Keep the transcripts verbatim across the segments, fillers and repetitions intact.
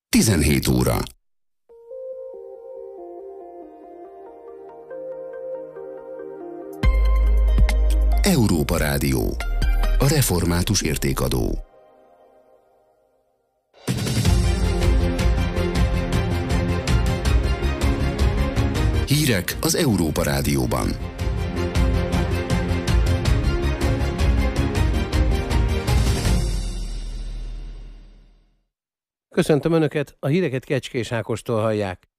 tizenhét óra. Európa Rádió. A református értékadó. Hírek az Európa Rádióban. Köszöntöm Önöket, a híreket Kecskés Ákostól hallják.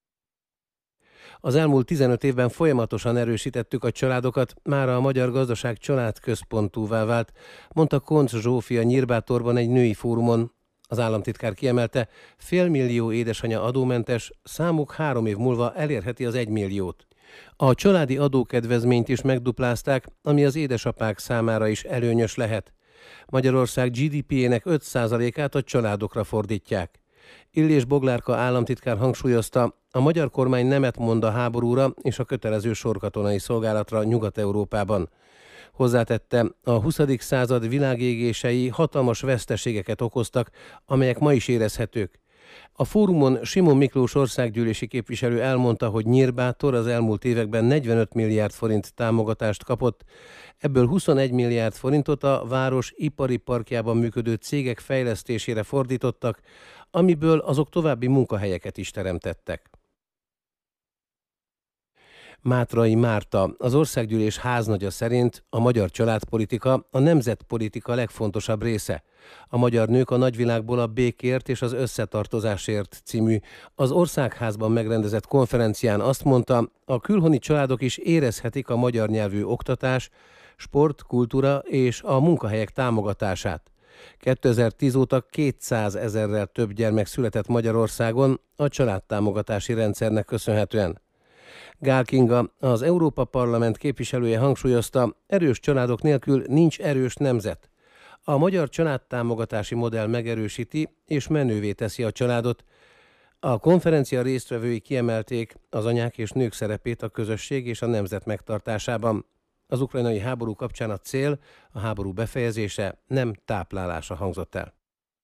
Az elmúlt tizenöt évben folyamatosan erősítettük a családokat, mára a magyar gazdaság családközpontúvá vált, mondta Koncz Zsófia Nyírbátorban egy női fórumon. Az államtitkár kiemelte, félmillió édesanya adómentes, számuk három év múlva elérheti az egymilliót. A családi adókedvezményt is megduplázták, ami az édesapák számára is előnyös lehet. Magyarország gé dé pé-jének öt százalékát a családokra fordítják. Illés Boglárka államtitkár hangsúlyozta, a magyar kormány nemet mond a háborúra és a kötelező sorkatonai szolgálatra Nyugat-Európában. Hozzátette, a huszadik század világégései hatalmas veszteségeket okoztak, amelyek ma is érezhetők. A fórumon Simon Miklós országgyűlési képviselő elmondta, hogy Nyírbátor az elmúlt években negyvenöt milliárd forint támogatást kapott, ebből huszonegy milliárd forintot a város ipari parkjában működő cégek fejlesztésére fordítottak, amiből azok további munkahelyeket is teremtettek. Mátrai Márta, az országgyűlés háznagya szerint a magyar családpolitika a nemzetpolitika legfontosabb része. A magyar nők a nagyvilágból a békért és az összetartozásért című az Országházban megrendezett konferencián azt mondta, a külhoni családok is érezhetik a magyar nyelvű oktatás, sport, kultúra és a munkahelyek támogatását. kétezer-tíz óta kétszázezerrel több gyermek született Magyarországon a családtámogatási rendszernek köszönhetően. Gál Kinga, az Európa Parlament képviselője hangsúlyozta, erős családok nélkül nincs erős nemzet. A magyar családtámogatási modell megerősíti és menővé teszi a családot. A konferencia résztvevői kiemelték az anyák és nők szerepét a közösség és a nemzet megtartásában. Az ukrajnai háború kapcsán a cél, a háború befejezése, nem táplálása hangzott el.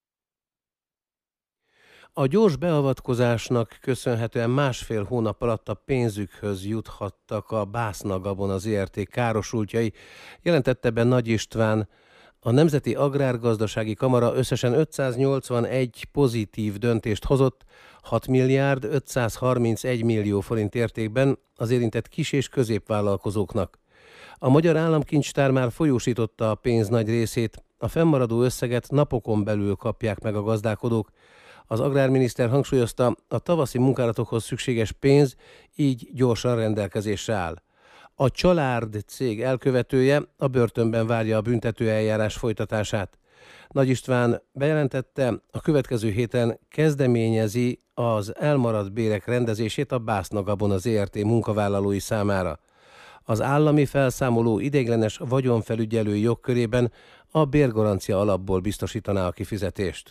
A gyors beavatkozásnak köszönhetően másfél hónap alatt a pénzükhöz juthattak a Bászna Gabona zé er té károsultjai, jelentette be Nagy István. A Nemzeti Agrárgazdasági Kamara összesen ötszáznyolcvanegy pozitív döntést hozott, hat milliárd ötszázharmincegy millió forint értékben az érintett kis- és középvállalkozóknak. A Magyar Államkincstár már folyósította a pénz nagy részét, a fennmaradó összeget napokon belül kapják meg a gazdálkodók. Az agrárminiszter hangsúlyozta, a tavaszi munkálatokhoz szükséges pénz így gyorsan rendelkezésre áll. A Csalárd cég elkövetője a börtönben várja a büntetőeljárás folytatását. Nagy István bejelentette, a következő héten kezdeményezi az elmaradt bérek rendezését a Bászna Gabona zé er té munkavállalói számára. Az állami felszámoló ideiglenes vagyonfelügyelői jogkörében a bérgarancia alapból biztosítaná a kifizetést.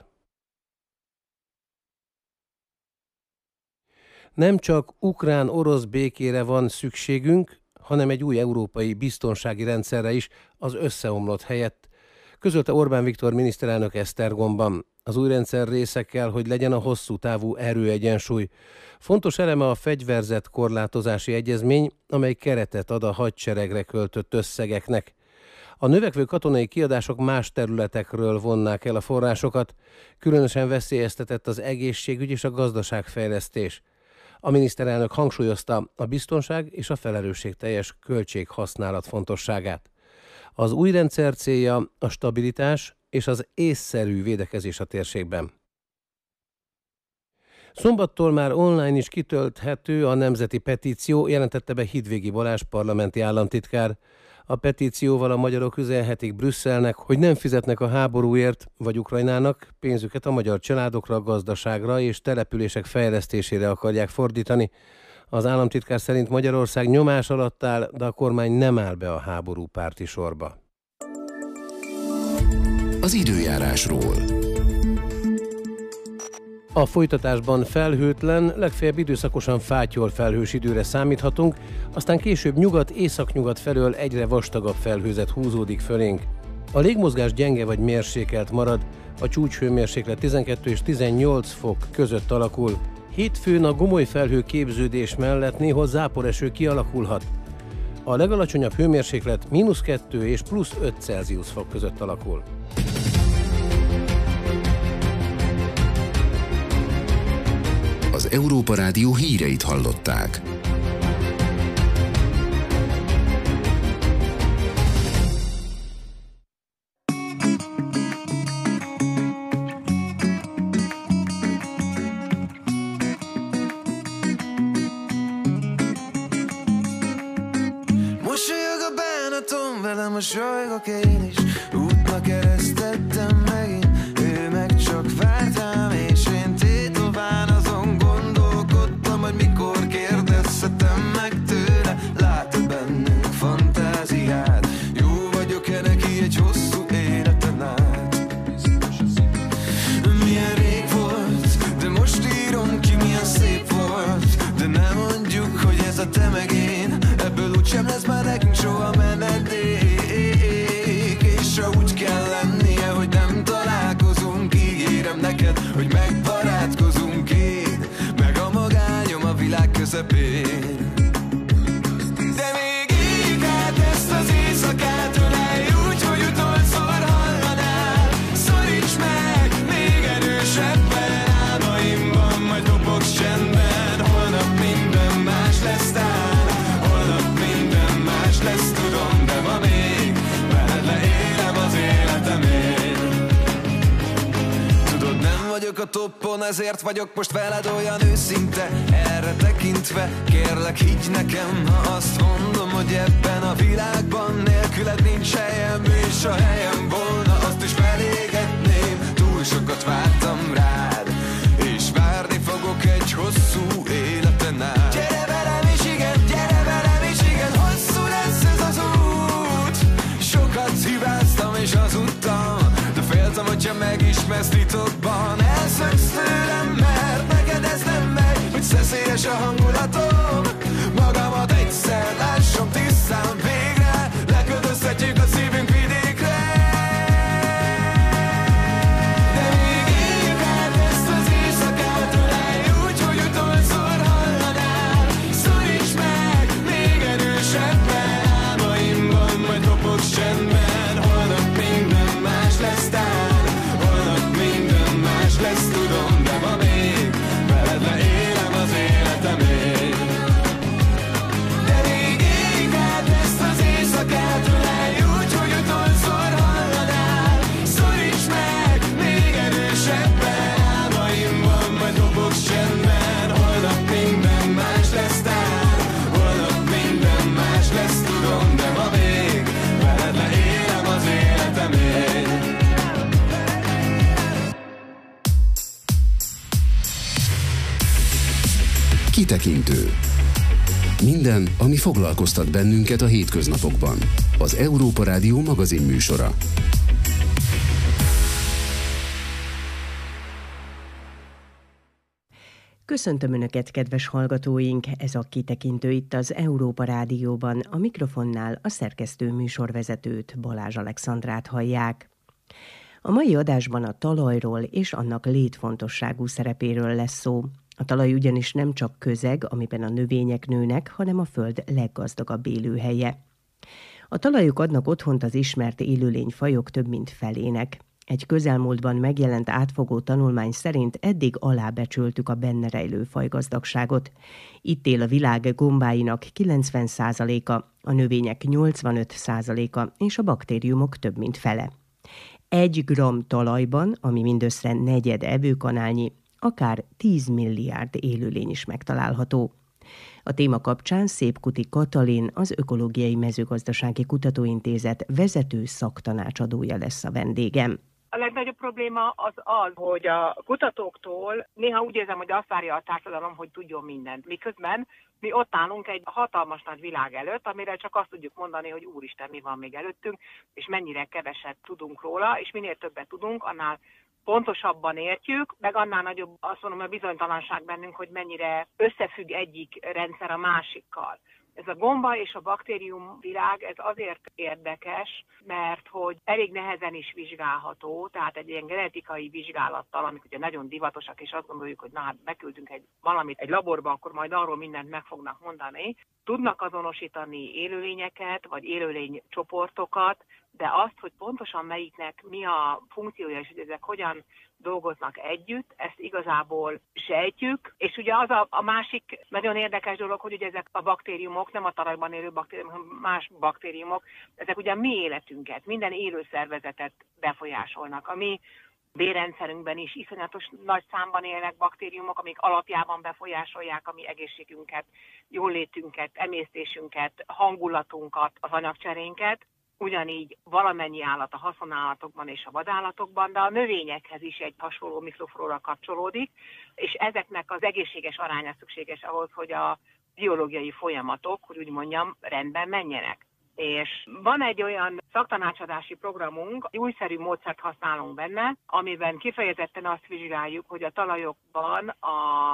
Nem csak ukrán-orosz békére van szükségünk, hanem egy új európai biztonsági rendszerre is az összeomlott helyett, közölte Orbán Viktor miniszterelnök Esztergomban. Az új rendszer része kell, hogy legyen a hosszú távú erőegyensúly. Fontos eleme a fegyverzet korlátozási egyezmény, amely keretet ad a hadseregre költött összegeknek. A növekvő katonai kiadások más területekről vonnák el a forrásokat, különösen veszélyeztetett az egészségügy és a gazdaságfejlesztés. A miniszterelnök hangsúlyozta a biztonság és a felelősségteljes költséghasználat fontosságát. Az új rendszer célja a stabilitás és az észszerű védekezés a térségben. Szombattól már online is kitölthető a nemzeti petíció, jelentette be Hidvégi Balázs parlamenti államtitkár. A petícióval a magyarok üzenhetik Brüsszelnek, hogy nem fizetnek a háborúért vagy Ukrajnának, pénzüket a magyar családokra, gazdaságra és települések fejlesztésére akarják fordítani. Az államtitkár szerint Magyarország nyomás alatt áll, de a kormány nem áll be a háborúpárti sorba. Az időjárásról. A folytatásban felhőtlen, legfeljebb időszakosan fátyol felhős időre számíthatunk, aztán később nyugat-északnyugat felől egyre vastagabb felhőzet húzódik fölénk. A légmozgás gyenge vagy mérsékelt marad, A csúcshőmérséklet tizenkettő és tizennyolc fok között alakul. Hétfőn a gomoly felhő képződés mellett néhol záporeső kialakulhat. A legalacsonyabb hőmérséklet mínusz kettő és plusz öt Celsius fok között alakul. Az Európa Rádió híreit hallották. Mosolyog a bánatom, velem mosolygok én is. Útnak eresztettem megint, ő meg csak várt rám, és én tétován azon gondolkodtam, hogy mikor kérdezhetem meg tőle. Lát bennünk fantáziát, jó vagyok-e neki egy hosszú életen át. Milyen rég volt, de most írom ki, milyen szép volt. De nem mondjuk, hogy ez a te meg én, ebből úgysem lesz már nekünk soha menedék. És ha úgy kell lennie, hogy nem találkozunk, ígérem neked, hogy megbarátkozunk én, meg a magányom a világ közepén. De még éljük át ezt az éjszakát, ölelj úgy, hogy utolszor hallanál. Szoríts meg még erősebben, álmaimban majd dobogsz csendben. Holnap minden más lesz tán, holnap minden más lesz, tudom, de ma még veled leélem az életem én. Tudod, nem vagyok a toppon, ezért vagyok most veled olyan őszinte. Erre tekintve kérlek, higgy nekem, ha azt mondom, hogy ebben a világban nélküled nincs helyem, és a helyem volna, azt is felégetném. Túl sokat vártam rád, és várni fogok egy hosszú életen át. Gyere velem is, igen, gyere velem is, igen, hosszú lesz ez az út. Sokat hibáztam és hazudtam, de féltem, hogyha megismersz titokban. Elszöksz tőlem, mert neked ez nem megy, hogy szeszélyes a hangulatom. Magamat egyszer lássam tisztán, végre leköltözhetjük a szívünk vidékre. De még éljük át ezt az éjszakát, ölelj úgy, hogy utolszor hallanál. Szoríts meg még erősebben, álmaimban majd dobogsz csendben. Holnap minden más lesz tán, holnap minden más lesz, tudom, de ma még veled leélem az életem én. De még éljük át ezt az éjszakát, ölelj úgy, hogy utolszor hallanál. Szoríts meg még erősebben, álmaimban majd dobogsz csendben. Holnap minden más lesz tán, holnap minden más lesz, tudom, de ma még veled leélem az életem én. Kitekintő. Minden, ami foglalkoztat bennünket a hétköznapokban. Az Európa Rádió magazinműsora. Köszöntöm Önöket, kedves hallgatóink! Ez a Kitekintő itt az Európa Rádióban. A mikrofonnál a szerkesztő műsorvezetőt, Balázs Alexandrát hallják. A mai adásban a talajról és annak létfontosságú szerepéről lesz szó. A talaj ugyanis nem csak közeg, amiben a növények nőnek, hanem a föld leggazdagabb élőhelye. A talajok adnak otthont az ismert élőlényfajok több mint felének. Egy közelmúltban megjelent átfogó tanulmány szerint eddig alábecsültük a benne rejlő fajgazdagságot. Itt él a világ gombáinak kilencven százaléka, a növények nyolcvanöt százaléka és a baktériumok több mint fele. Egy gramm talajban, ami mindössze negyed evőkanálnyi, akár tíz milliárd élőlény is megtalálható. A téma kapcsán Szépkuti Katalin, az Ökológiai Mezőgazdasági Kutatóintézet vezető szaktanácsadója lesz a vendégem. A legnagyobb probléma az az, hogy a kutatóktól néha úgy érzem, hogy azt várja a társadalom, hogy tudjon mindent. Miközben mi ott állunk egy hatalmas nagy világ előtt, amire csak azt tudjuk mondani, hogy úristen, mi van még előttünk, és mennyire keveset tudunk róla, és minél többet tudunk, annál pontosabban értjük, meg annál nagyobb azt mondom a bizonytalanság bennünk, hogy mennyire összefügg egyik rendszer a másikkal. Ez a gomba és a baktérium világ, ez azért érdekes, mert hogy elég nehezen is vizsgálható, tehát egy ilyen genetikai vizsgálattal, amik ugye nagyon divatosak, és azt gondoljuk, hogy na hát beküldünk egy valamit egy laborba, akkor majd arról mindent meg fognak mondani. Tudnak azonosítani élőlényeket, vagy élőlénycsoportokat, de azt, hogy pontosan melyiknek mi a funkciója, és hogy ezek hogyan dolgoznak együtt, ezt igazából sejtjük. És ugye az a, a másik nagyon érdekes dolog, hogy ugye ezek a baktériumok, nem a talajban élő baktériumok, hanem más baktériumok, ezek ugye a mi életünket, minden élő szervezetet befolyásolnak. A mi bérrendszerünkben is iszonyatos nagy számban élnek baktériumok, amik alapjában befolyásolják a mi egészségünket, jólétünket, emésztésünket, hangulatunkat, az anyagcserénket. Ugyanígy valamennyi állat a haszonállatokban és a vadállatokban, de a növényekhez is egy hasonló mikroflóra kapcsolódik, és ezeknek az egészséges aránya szükséges ahhoz, hogy a biológiai folyamatok, hogy úgy mondjam, rendben menjenek. És van egy olyan szaktanácsadási programunk, egy újszerű módszert használunk benne, amiben kifejezetten azt vizsgáljuk, hogy a talajokban a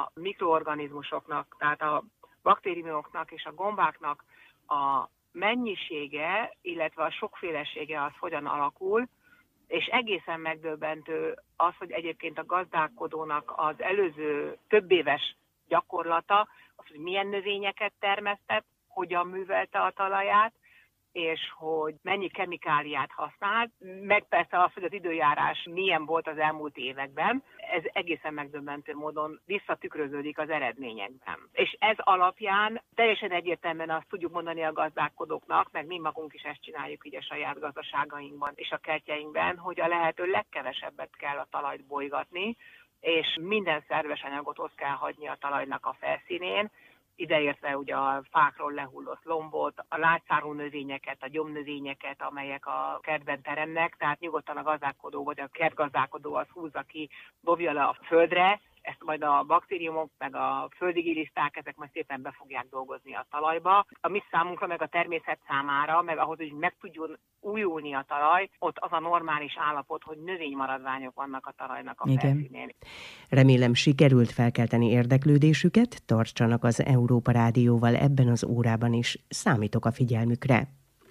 mikroorganizmusoknak, tehát a baktériumoknak és a gombáknak a mennyisége, illetve a sokfélesége az hogyan alakul, és egészen megdöbbentő az, hogy egyébként a gazdálkodónak az előző több éves gyakorlata, az, hogy milyen növényeket termesztett, hogyan művelte a talaját, és hogy mennyi kemikáliát használt, meg persze az, hogy az időjárás milyen volt az elmúlt években, ez egészen megdöbbentő módon visszatükröződik az eredményekben. És ez alapján teljesen egyértelműen azt tudjuk mondani a gazdálkodóknak, meg mi magunk is ezt csináljuk így a saját gazdaságainkban és a kertjeinkben, hogy a lehető legkevesebbet kell a talajt bolygatni, és minden szerves anyagot ott kell hagyni a talajnak a felszínén, ideértve ugye a fákról lehullott lombot, a lágyszárú növényeket, a gyomnövényeket, amelyek a kertben teremnek, tehát nyugodtan a gazdálkodó vagy a kertgazdálkodó az húzza ki, dobja le a földre, ezt majd a baktériumok, meg a földi giliszták, ezek majd szépen be fogják dolgozni a talajba. A mi számunkra, meg a természet számára, meg ahhoz, hogy meg tudjon újulni a talaj, ott az a normális állapot, hogy növénymaradványok vannak a talajnak a felszínén. Remélem sikerült felkelteni érdeklődésüket, tartsanak az Európa Rádióval ebben az órában is. Számítok a figyelmükre.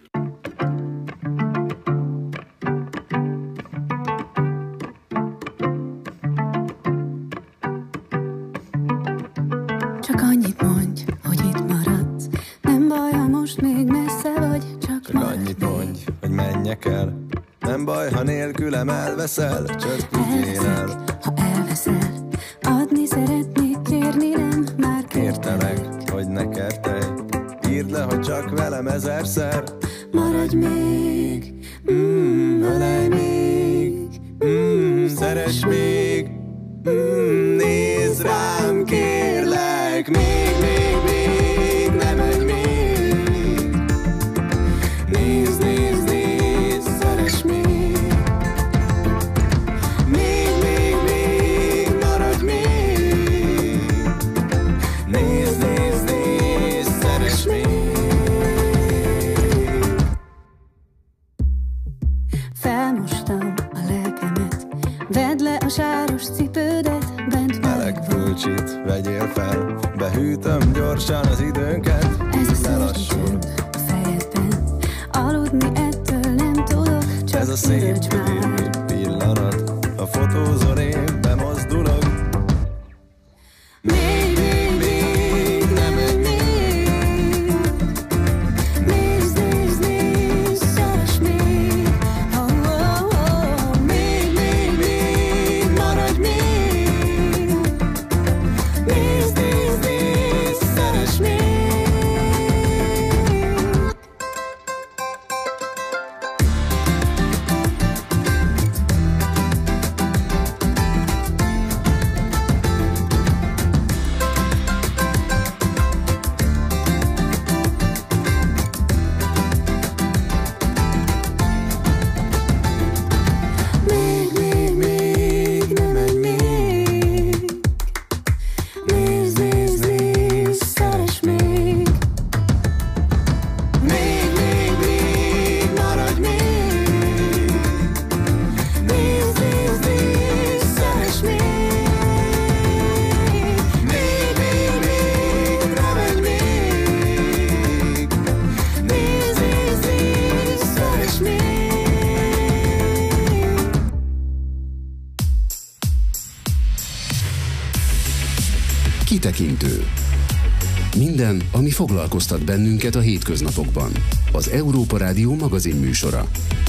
Csak annyit mondj, hogy itt maradsz. Nem baj, ha most még messze vagy, csak, csak annyit mondj, hogy menjek el. Nem baj, ha nélkülem elveszel, csak tudjél el. Ha elveszel, adni szeretnék, kérni nem, már kértelek, hogy ne kertelj. Írd le, hogy csak velem ezerszer. Maradj még, mm, ölelj még, mm, szeress még, mm, nézd rám, kérlek, még, még, még, ne menj még. Nézd, nézd, nézd, szeress még. Még, még, még, maradj még. Nézd, nézd, nézd, szeress még. felmostam a lelkemet. Vedd le a sáros cipődet, bent meleg pulcsit vegyél fel, behűtöm gyorsan az időnket. Ez a szörnyű csönd a fejedben, aludni ettől nem tudok, csak ez a szép üdítő pillanat, a fotózon én bemozdulok. Még, még, még, nem menj még. Nézd, nézd, nézd, szeress még. Oh, oh, oh. Még, még, még, maradj még. Nézd, nézd, nézd, szeress még. Kitekintő. Minden, ami foglalkoztat bennünket a hétköznapokban. Az Európa Rádió magazin műsora.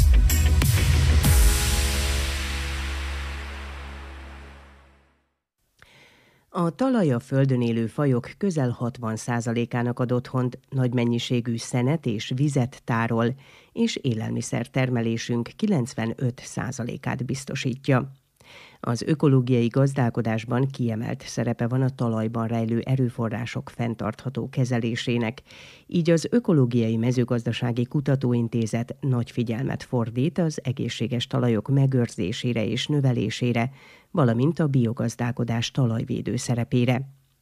A talaj a földön élő fajok közel hatvan százalékának ad otthont, nagy mennyiségű szenet és vizet tárol, és élelmiszertermelésünk kilencvenöt százalékát biztosítja. Az ökológiai gazdálkodásban kiemelt szerepe van a talajban rejlő erőforrások fenntartható kezelésének, így az Ökológiai Mezőgazdasági Kutatóintézet nagy figyelmet fordít az egészséges talajok megőrzésére és növelésére, valamint a biogazdálkodás talajvédő szerepére.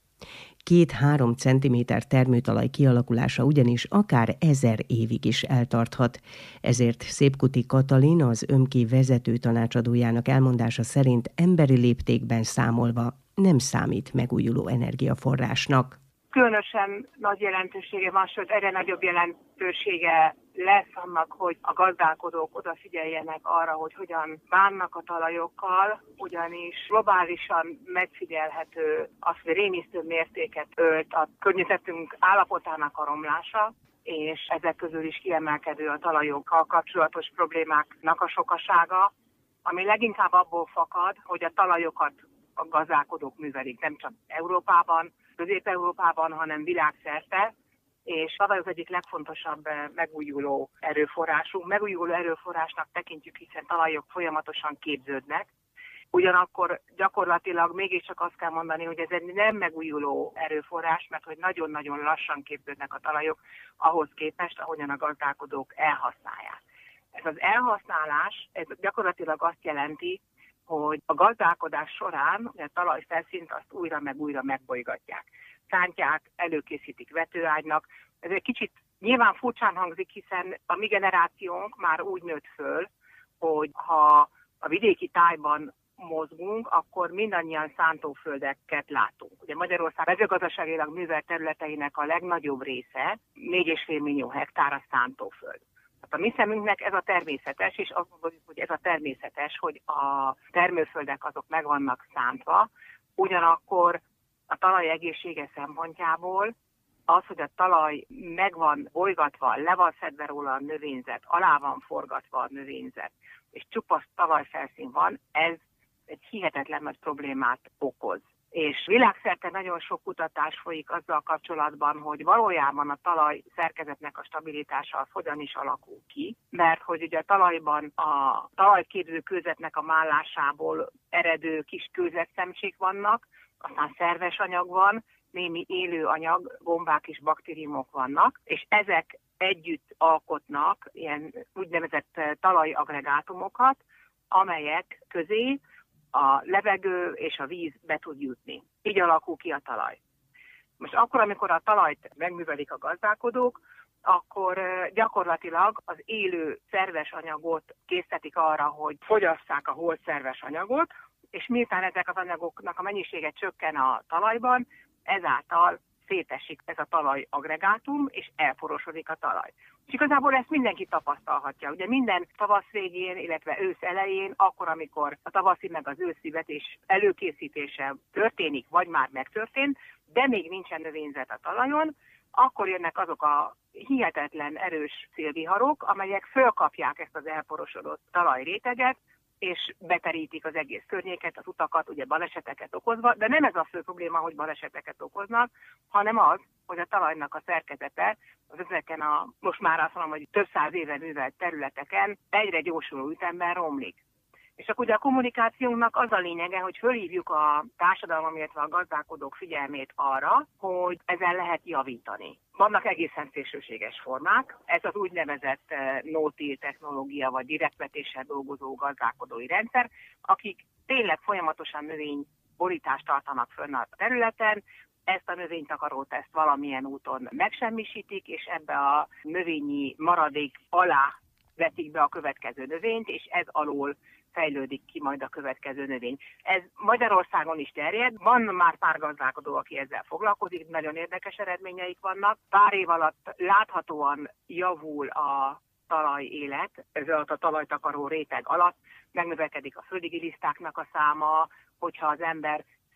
Két-három centiméter termőtalaj kialakulása ugyanis akár ezer évig is eltarthat. Ezért Szépkuti Katalin, az ÖMKI vezető tanácsadójának elmondása szerint emberi léptékben számolva nem számít megújuló energiaforrásnak. Különösen nagy jelentősége van, sőt egyre nagyobb jelentősége lesz annak, hogy a gazdálkodók odafigyeljenek arra, hogy hogyan bánnak a talajokkal, ugyanis globálisan megfigyelhető az, hogy rémisztő mértéket ölt a környezetünk állapotának a romlása, és ezek közül is kiemelkedő a talajokkal kapcsolatos problémáknak a sokasága, ami leginkább abból fakad, hogy a talajokat a gazdálkodók művelik nem csak Európában, Közép-Európában, hanem világszerte, és talaj az egyik legfontosabb megújuló erőforrásunk. Megújuló erőforrásnak tekintjük, hiszen talajok folyamatosan képződnek. Ugyanakkor gyakorlatilag mégiscsak azt kell mondani, hogy ez egy nem megújuló erőforrás, mert hogy nagyon-nagyon lassan képződnek a talajok ahhoz képest, ahogyan a gazdálkodók elhasználják. Ez az elhasználás, ez gyakorlatilag azt jelenti, hogy a gazdálkodás során a talajfelszínt azt újra meg újra megbolygatják. Szántják, előkészítik vetőágynak. Ez egy kicsit nyilván furcsán hangzik, hiszen a mi generációnk már úgy nőtt föl, hogy ha a vidéki tájban mozgunk, akkor mindannyian szántóföldeket látunk. Ugye Magyarország mezőgazdaságilag művelt területeinek a legnagyobb része, négy egész öt millió hektár a szántóföld. A mi szemünknek ez a természetes, és azt gondoljuk, hogy ez a természetes, hogy a termőföldek azok meg vannak szántva, ugyanakkor a talaj egészsége szempontjából az, hogy a talaj meg van bolygatva, le van szedve róla a növényzet, alá van forgatva a növényzet, és csupasz talajfelszín van, ez egy hihetetlen nagy problémát okoz. És világszerte nagyon sok kutatás folyik azzal kapcsolatban, hogy valójában a talaj szerkezetnek a stabilitása az hogyan is alakul ki, mert hogy ugye a talajban a talajképző kőzetnek a mállásából eredő kis kőzetszemcsék vannak, aztán szerves anyag van, némi élő anyag, gombák és baktériumok vannak, és ezek együtt alkotnak ilyen úgynevezett talajagregátumokat, amelyek közé a levegő és a víz be tud jutni. Így alakul ki a talaj. Most akkor, amikor a talajt megművelik a gazdálkodók, akkor gyakorlatilag az élő szerves anyagot készítik arra, hogy fogyasszák a holt szerves anyagot, és miután ezek az anyagoknak a mennyisége csökken a talajban, ezáltal szétesik ez a talajagregátum, és elporosodik a talaj. És igazából ezt mindenki tapasztalhatja. Ugye minden tavasz végén, illetve ősz elején, akkor, amikor a tavaszi meg az őszi vetés előkészítése történik, vagy már megtörtént, de még nincsen növényzet a talajon, akkor jönnek azok a hihetetlen erős szélviharok, amelyek fölkapják ezt az elporosodott talajréteget, és beterítik az egész környéket, az utakat, ugye baleseteket okozva, de nem ez a fő probléma, hogy baleseteket okoznak, hanem az, hogy a talajnak a szerkezete az ezeken a, most már azt mondom, hogy több száz éve művelt területeken egyre gyorsuló ütemben romlik. És akkor ugye a kommunikációnknak az a lényege, hogy fölhívjuk a társadalom, illetve a gazdálkodók figyelmét arra, hogy ezen lehet javítani. Vannak egészen szélsőséges formák, ez az úgynevezett no-till technológia, vagy direktvetéssel dolgozó gazdálkodói rendszer, akik tényleg folyamatosan növényborítást tartanak fönn a területen, ezt a növénytakarót ezt valamilyen úton megsemmisítik, és ebbe a növényi maradék alá vetik be a következő növényt, és ez alól fejlődik ki majd a következő növény. Ez Magyarországon is terjed, van már pár gazdálkodó, aki ezzel foglalkozik, nagyon érdekes eredményeik vannak. Pár év alatt láthatóan javul a talajélet, ez alatt a talajtakaró réteg alatt, megnövekedik a földi gilisztáknak a száma, hogyha az ember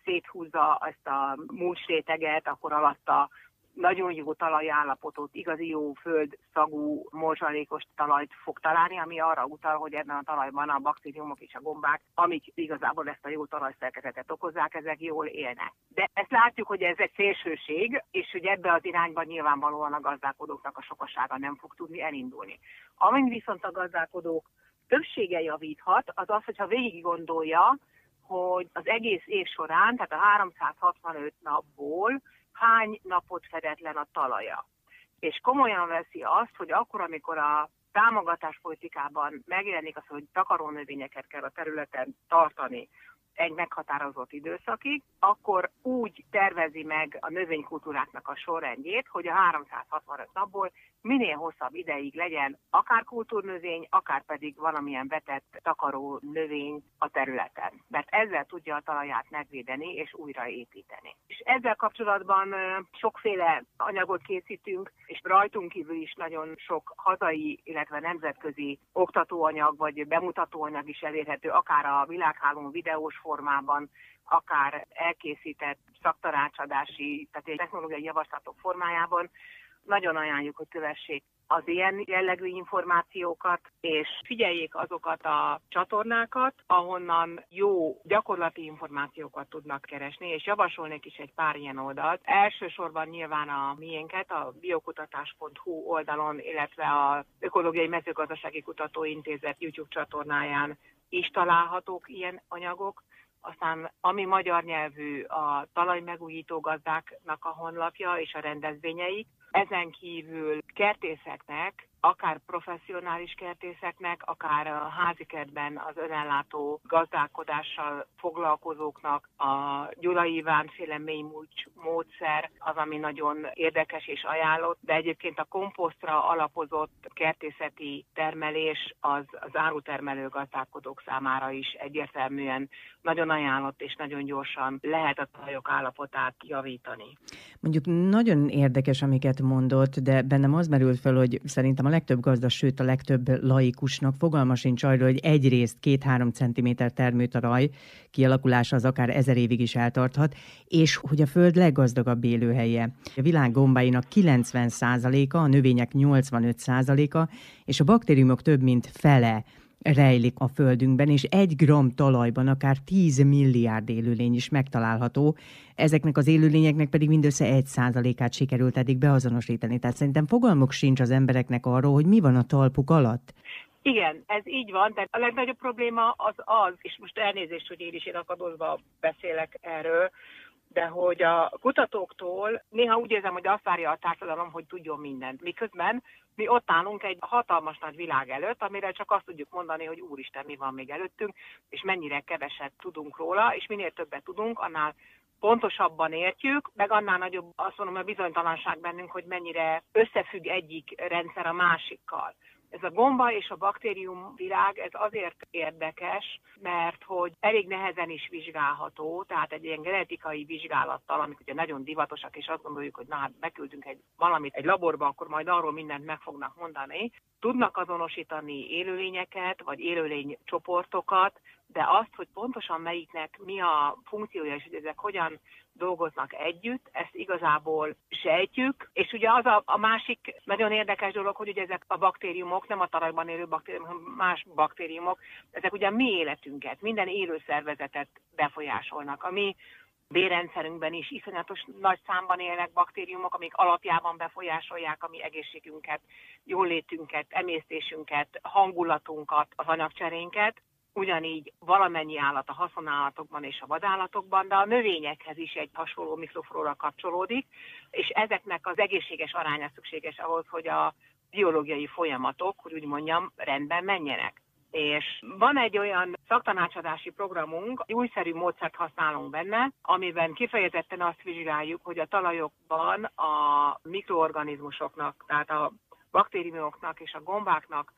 széthúzza ezt a mulcsréteget, akkor alatta nagyon jó talajállapotot, igazi jó földszagú, morzsalékos talajt fog találni, ami arra utal, hogy ebben a talajban a baktériumok és a gombák, amik igazából ezt a jó talajszerkezetet okozzák, ezek jól élnek. De ezt látjuk, hogy ez egy szélsőség, és hogy ebbe az irányban nyilvánvalóan a gazdálkodóknak a sokasága nem fog tudni elindulni. Amin viszont a gazdálkodók többsége javíthat, az az, hogyha végig gondolja, hogy az egész év során, tehát a háromszázhatvanöt napból hány napot fedetlen a talaja. És komolyan veszi azt, hogy akkor, amikor a támogatáspolitikában megjelenik az, hogy takarónövényeket kell a területen tartani egy meghatározott időszakig, akkor úgy tervezi meg a növénykultúráknak a sorrendjét, hogy a háromszázhatvanöt napból minél hosszabb ideig legyen akár kultúrnövény, akár pedig valamilyen vetett takaró növény a területen. Mert ezzel tudja a talaját megvédeni és újraépíteni. És ezzel kapcsolatban sokféle anyagot készítünk, és rajtunk kívül is nagyon sok hazai, illetve nemzetközi oktatóanyag vagy bemutatóanyag is elérhető, akár a világhálón videós formában, akár elkészített szaktanácsadási, tehát technológiai javaslatok formájában. Nagyon ajánljuk, hogy kövessék az ilyen jellegű információkat, és figyeljék azokat a csatornákat, ahonnan jó gyakorlati információkat tudnak keresni, és javasolnék is egy pár ilyen oldalt. Elsősorban nyilván a miénket, a biokutatás pont hu oldalon, illetve az Ökológiai Mezőgazdasági Kutatóintézet YouTube csatornáján is találhatók ilyen anyagok. Aztán ami magyar nyelvű, a talajmegújító gazdáknak a honlapja és a rendezvényeik. Ezen kívül kertészeknek, akár professzionális kertészeknek, akár a házikertben az önellátó gazdálkodással foglalkozóknak a Gyula Iván féle mélymulcs módszer az, ami nagyon érdekes és ajánlott, de egyébként a komposztra alapozott kertészeti termelés az, az árutermelő gazdálkodók számára is egyértelműen nagyon ajánlott, és nagyon gyorsan lehet a talajok állapotát javítani. Mondjuk nagyon érdekes, amiket mondott, de bennem az merült fel, hogy szerintem a legtöbb gazda, sőt a legtöbb laikusnak fogalma sincs arról, hogy egyrészt két-három centiméter termőtalaj kialakulása az akár ezer évig is eltarthat, és hogy a föld leggazdagabb élőhelye. A világ gombáinak kilencven százaléka, a növények nyolcvanöt százaléka, és a baktériumok több mint fele rejlik a földünkben, és egy gram talajban akár tíz milliárd élőlény is megtalálható. Ezeknek az élőlényeknek pedig mindössze egy százalékát sikerült eddig beazonosítani. Tehát szerintem fogalmuk sincs az embereknek arról, hogy mi van a talpuk alatt. Igen, ez így van, de a legnagyobb probléma az az, és most elnézést, hogy én is én akadozva beszélek erről, de hogy a kutatóktól néha úgy érzem, hogy azt várja a társadalom, hogy tudjon mindent. Miközben mi ott állunk egy hatalmas nagy világ előtt, amire csak azt tudjuk mondani, hogy úristen, mi van még előttünk, és mennyire keveset tudunk róla, és minél többet tudunk, annál pontosabban értjük, meg annál nagyobb azt mondom a bizonytalanság bennünk, hogy mennyire összefügg egyik rendszer a másikkal. Ez a gomba és a baktérium világ, ez azért érdekes, mert hogy elég nehezen is vizsgálható, tehát egy ilyen genetikai vizsgálattal, amik ugye nagyon divatosak, és azt gondoljuk, hogy na hát beküldünk egy valamit egy laborba, akkor majd arról mindent meg fognak mondani. Tudnak azonosítani élőlényeket, vagy élőlénycsoportokat, de azt, hogy pontosan melyiknek mi a funkciója, és hogy ezek hogyan dolgoznak együtt, ezt igazából sejtjük. És ugye az a, a másik nagyon érdekes dolog, hogy ugye ezek a baktériumok, nem a talajban élő baktériumok, hanem más baktériumok, ezek ugye a mi életünket, minden élő szervezetet befolyásolnak. A mi bélrendszerünkben is iszonyatos nagy számban élnek baktériumok, amik alapjában befolyásolják a mi egészségünket, jólétünket, emésztésünket, hangulatunkat, az anyagcserénket. Ugyanígy valamennyi állat a haszonállatokban és a vadállatokban, de a növényekhez is egy hasonló mikroflóra kapcsolódik, és ezeknek az egészséges aránya szükséges ahhoz, hogy a biológiai folyamatok, hogy úgy mondjam, rendben menjenek. És van egy olyan szaktanácsadási programunk, egy újszerű módszert használunk benne, amiben kifejezetten azt vizsgáljuk, hogy a talajokban a mikroorganizmusoknak, tehát a baktériumoknak és a gombáknak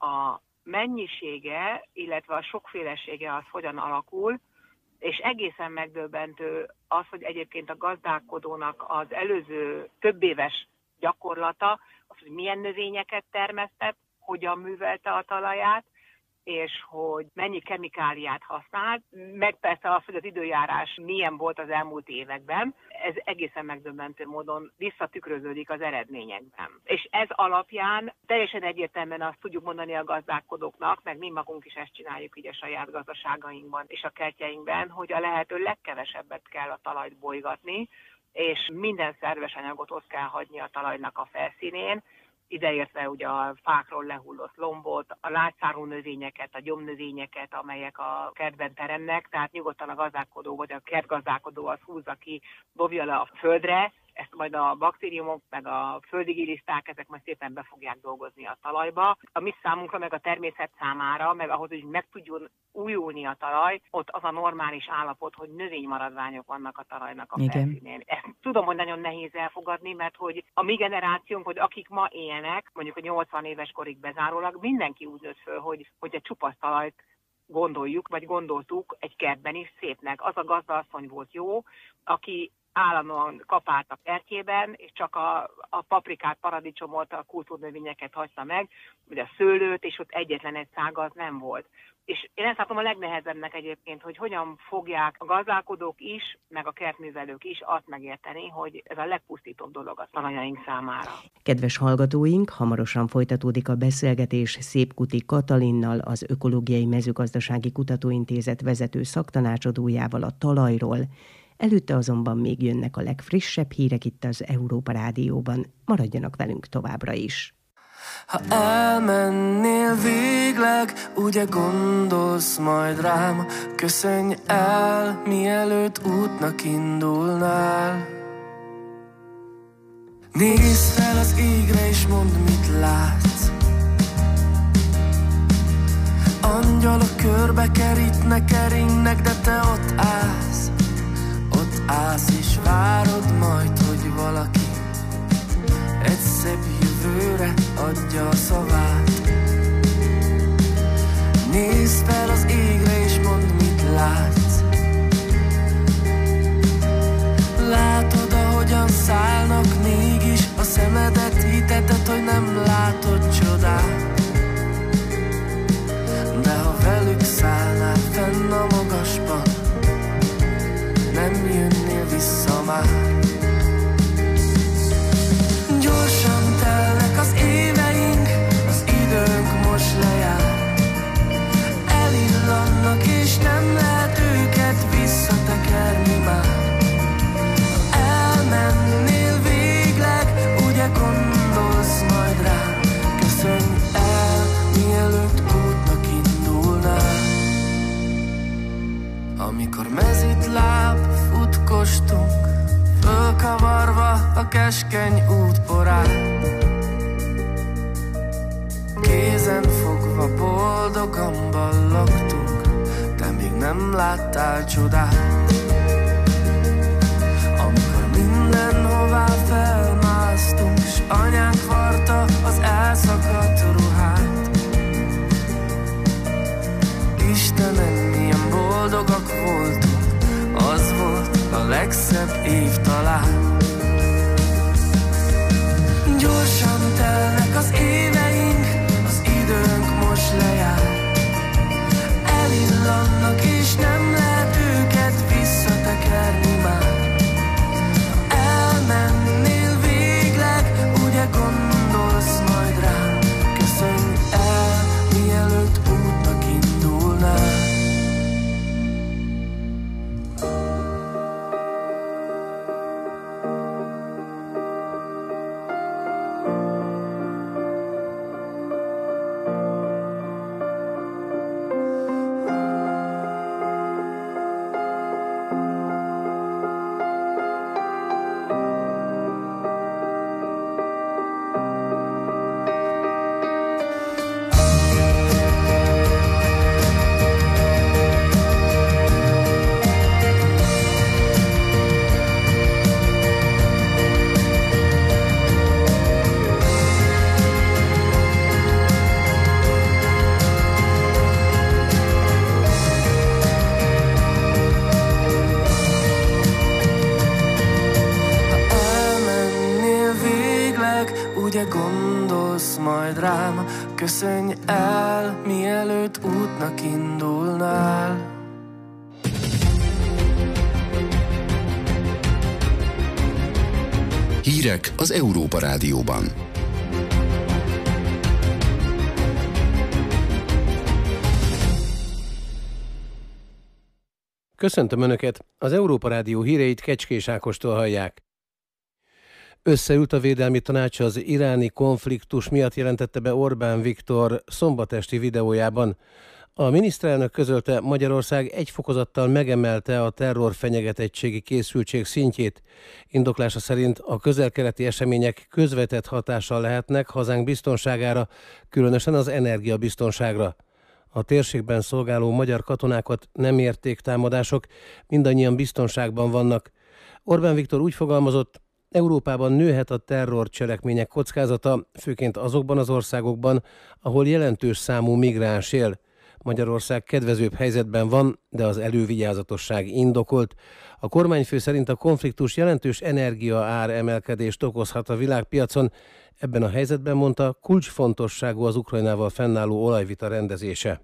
a mennyisége, illetve a sokfélesége az hogyan alakul, és egészen megdöbbentő az, hogy egyébként a gazdálkodónak az előző több éves gyakorlata, az, hogy milyen növényeket termesztett, hogyan művelte a talaját, és hogy mennyi kemikáliát használt, meg persze az, hogy az időjárás milyen volt az elmúlt években, ez egészen megdöbbentő módon visszatükröződik az eredményekben. És ez alapján teljesen egyértelműen azt tudjuk mondani a gazdálkodóknak, meg mi magunk is ezt csináljuk így a saját gazdaságainkban és a kertjeinkben, hogy a lehető legkevesebbet kell a talajt bolygatni, és minden szerves anyagot ott kell hagyni a talajnak a felszínén, ideértve ugye a fákról lehullott lombot, a lágyszárú növényeket, a gyomnövényeket, amelyek a kertben teremnek, tehát nyugodtan a gazdálkodó vagy a kertgazdálkodó az húzza ki, dobja le a földre, ezt majd a baktériumok, meg a földi giliszták, ezek majd szépen be fogják dolgozni a talajba. A mi számunkra, meg a természet számára, meg ahhoz, hogy meg tudjon újulni a talaj, ott az a normális állapot, hogy növénymaradványok vannak a talajnak a felszínén. Ezt tudom, hogy nagyon nehéz elfogadni, mert hogy a mi generációnk, hogy akik ma élnek, mondjuk a nyolcvan éves korig bezárólag, mindenki úgy nőtt föl, hogy, hogy egy csupasz talajt gondoljuk, vagy gondoltuk egy kertben is szépnek. Az a gazdaasszony volt jó, aki állandóan kapált a kertjében, és csak a, a paprikát, paradicsomot, a kultúrnövényeket hagyta meg, vagy a szőlőt, és ott egyetlen egy szága az nem volt. És én ezt látom a legnehezebbnek egyébként, hogy hogyan fogják a gazdálkodók is, meg a kertművelők is azt megérteni, hogy ez a legpusztítóbb dolog a talajaink számára. Kedves hallgatóink, hamarosan folytatódik a beszélgetés Szépkuti Katalinnal, az Ökológiai Mezőgazdasági Kutatóintézet vezető szaktanácsadójával a talajról. Előtte azonban még jönnek a legfrissebb hírek itt az Európa Rádióban. Maradjanak velünk továbbra is. Ha elmennél végleg, ugye gondolsz majd rám, köszönj el, mielőtt útnak indulnál. Nézd fel az égre és mondd, mit látsz. Angyalok körbe kerítnek, keringnek, de te ott állsz. Ott állsz és várod majd, hogy valaki egy szebb jövőre adja a szavát. Nézd fel az égre és mondd, mit látsz. Látod, ahogyan szállnak mégis a szemedet, hiteted, hogy nem látod csodát. De ha velük szállnál fenn a magasban, nem jönnél vissza már. Gyorsan telnek az éveink, az időnk most lejár. Elillannak és nem lehet őket visszatekerni már. Ha elmennél végleg, ugye gondolsz majd rám, köszönj el, mielőtt útnak indulnál. Amikor mezitláb futkostunk, fölkavarva a keskeny útporán, kézen fogva boldogan ballagtunk, de még nem láttál csodát. Amikor mindenhová felmásztunk, s anyánk varta az elszakadt ruhát. Istenem, milyen boldogak voltunk, az volt a legszebb év talán. Gyorsan telnek az éveink, az időnk most lejár. Elillannak és nem lehet őket visszatekerni már. Ha elmennél végleg, ugye gondolsz majd rám, köszönj el, mielőtt útnak indulnál. dráma. Köszönj el, mielőtt útnak indulnál. Hírek az Európa Rádióban. Köszöntöm Önöket! Az Európa Rádió híreit Kecskés Ákostól hallják. Összeült a Védelmi Tanács az iráni konfliktus miatt, jelentette be Orbán Viktor szombatesti videójában. A miniszterelnök közölte, Magyarország egy fokozattal megemelte a terrorfenyegetettségi készültség szintjét. Indoklása szerint a közel-keleti események közvetett hatással lehetnek hazánk biztonságára, különösen az energiabiztonságra. A térségben szolgáló magyar katonákat nem érték támadások, mindannyian biztonságban vannak. Orbán Viktor úgy fogalmazott, Európában nőhet a terrorcselekmények kockázata, főként azokban az országokban, ahol jelentős számú migráns él. Magyarország kedvezőbb helyzetben van, de az elővigyázatosság indokolt. A kormányfő szerint a konfliktus jelentős energiaár emelkedést okozhat a világpiacon. Ebben a helyzetben, mondta, kulcsfontosságú az Ukrajnával fennálló olajvita rendezése.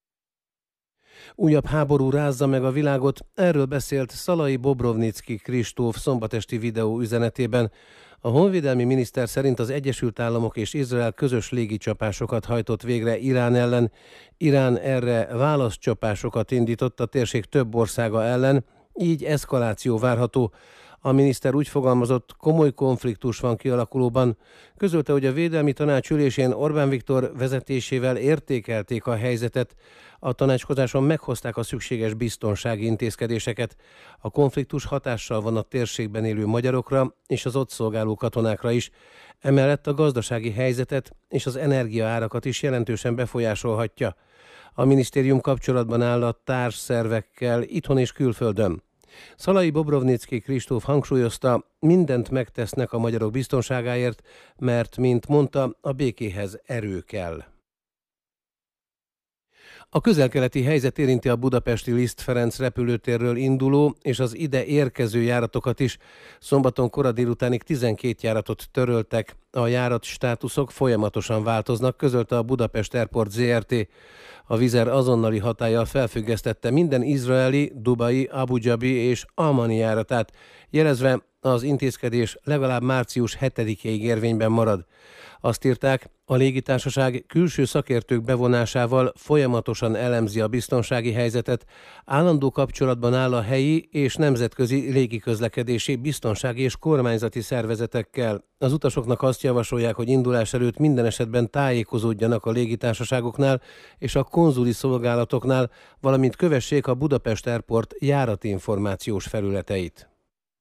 Újabb háború rázza meg a világot, erről beszélt Szalai Bobrovnicki Kristóf szombatesti videó üzenetében. A honvédelmi miniszter szerint az Egyesült Államok és Izrael közös légicsapásokat hajtott végre Irán ellen. Irán erre válaszcsapásokat indított a térség több országa ellen, így eszkaláció várható. A miniszter úgy fogalmazott, komoly konfliktus van kialakulóban. Közölte, hogy a Védelmi Tanács ülésén Orbán Viktor vezetésével értékelték a helyzetet. A tanácskozáson meghozták a szükséges biztonsági intézkedéseket. A konfliktus hatással van a térségben élő magyarokra és az ott szolgáló katonákra is. Emellett a gazdasági helyzetet és az energiaárakat is jelentősen befolyásolhatja. A minisztérium kapcsolatban áll a társszervekkel itthon és külföldön. Szalai Bobrovnicki Kristóf hangsúlyozta, mindent megtesznek a magyarok biztonságáért, mert, mint mondta, a békéhez erő kell. A közel-keleti helyzet érinti a budapesti Liszt Ferenc repülőtérről induló és az ide érkező járatokat is. Szombaton kora délutánig tizenkét járatot töröltek. A járat státuszok folyamatosan változnak, közölte a Budapest Airport zé er té. A Vizer azonnali hatállyal felfüggesztette minden izraeli, dubai, Abu Dhabi és Amani járatát, jelezve, az intézkedés legalább március hetedikéig érvényben marad. Azt írták, a légitársaság külső szakértők bevonásával folyamatosan elemzi a biztonsági helyzetet, állandó kapcsolatban áll a helyi és nemzetközi légiközlekedési, biztonsági és kormányzati szervezetekkel. Az utasoknak azt javasolják, hogy indulás előtt minden esetben tájékozódjanak a légitársaságoknál és a konzuli szolgálatoknál, valamint kövessék a Budapest Airport járatinformációs felületeit.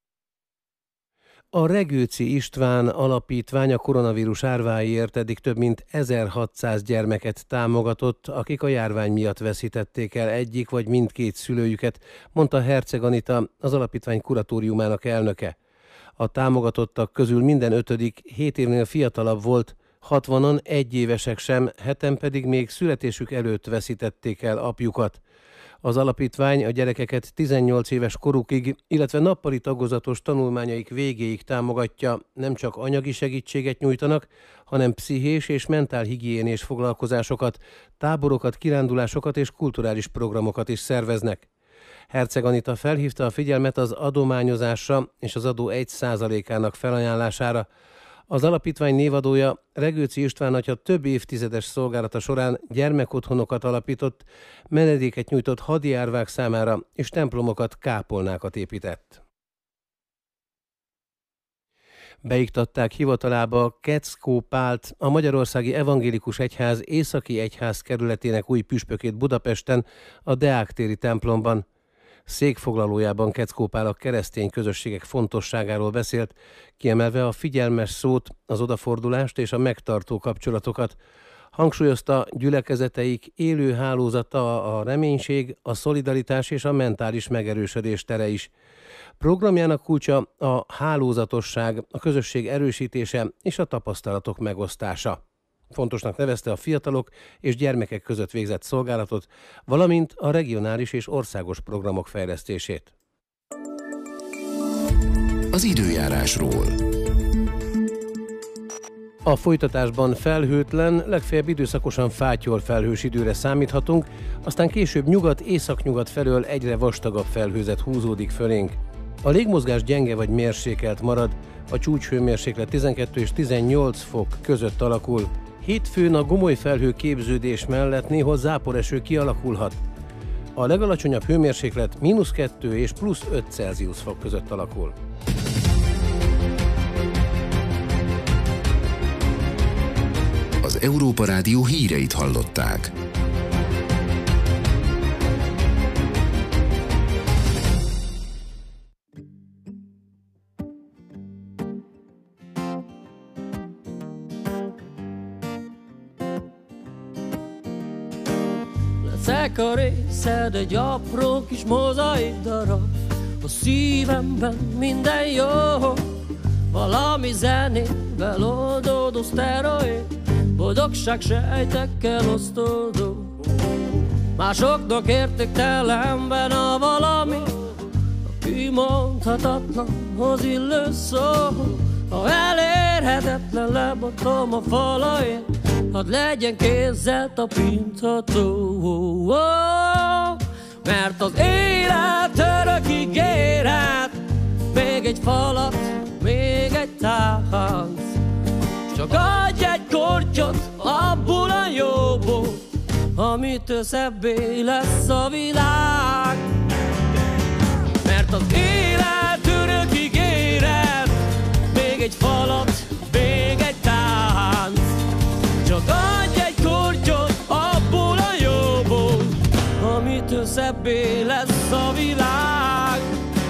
A Regőci István Alapítvány a koronavírus árváiért eddig több mint ezerhatszáz gyermeket támogatott, akik a járvány miatt veszítették el egyik vagy mindkét szülőjüket, mondta Herceg Anita, az alapítvány kuratóriumának elnöke. A támogatottak közül minden ötödik hét évnél fiatalabb volt, hatvanan egyévesek sem, heten pedig még születésük előtt veszítették el apjukat. Az alapítvány a gyerekeket tizennyolc éves korukig, illetve nappali tagozatos tanulmányaik végéig támogatja, nem csak anyagi segítséget nyújtanak, hanem pszichés és mentálhigiénés foglalkozásokat, táborokat, kirándulásokat és kulturális programokat is szerveznek. Herceg Anita felhívta a figyelmet az adományozásra és az adó egy százalékának felajánlására. Az alapítvány névadója, Regőci István atya több évtizedes szolgálata során gyermekotthonokat alapított, menedéket nyújtott hadijárvák számára és templomokat, kápolnákat épített. Beiktatták hivatalába Keckó Pált, a Magyarországi Evangélikus Egyház Északi Egyház kerületének új püspökét Budapesten, a Deák téri templomban. Székfoglalójában Keckó Pál a keresztény közösségek fontosságáról beszélt, kiemelve a figyelmes szót, az odafordulást és a megtartó kapcsolatokat. Hangsúlyozta, gyülekezeteik élő hálózata a reménység, a szolidaritás és a mentális megerősödés tere is. Programjának kulcsa a hálózatosság, a közösség erősítése és a tapasztalatok megosztása. Fontosnak nevezte a fiatalok és gyermekek között végzett szolgálatot, valamint a regionális és országos programok fejlesztését. Az időjárásról. A folytatásban felhőtlen, legfeljebb időszakosan fátyol felhős időre számíthatunk, aztán később nyugat-északnyugat felől egyre vastagabb felhőzet húzódik fölénk. A légmozgás gyenge vagy mérsékelt marad, a csúcshőmérséklet tizenkettő és tizennyolc fok között alakul. Hétfőn a gomoly felhő képződés mellett néhol záporeső kialakulhat. A legalacsonyabb hőmérséklet mínusz kettő és plusz öt Celsius fok között alakul. Az Európa Rádió híreit hallották. Leszek a részed egy apró kis mozaik darab, a szívemben minden jó, valami zenével oldódó szteroid, boldogság sejtekkel osztódó. Másoknak értéktelenben a valami, a kimondhatatlanhoz illő szó. Ha elérhetetlen lebontom a falain, hadd legyen kézzel tapintható. Mert az élet örök ígéret, még egy falat, még egy tánc. Csak adj egy kortyot abból a jóból, amitől szebbé lesz a világ. Mert az élet örök ígéret, még egy falat, még egy tánc. Csak adj egy kortyot abból a jóból, amitől szebbé lesz a világ.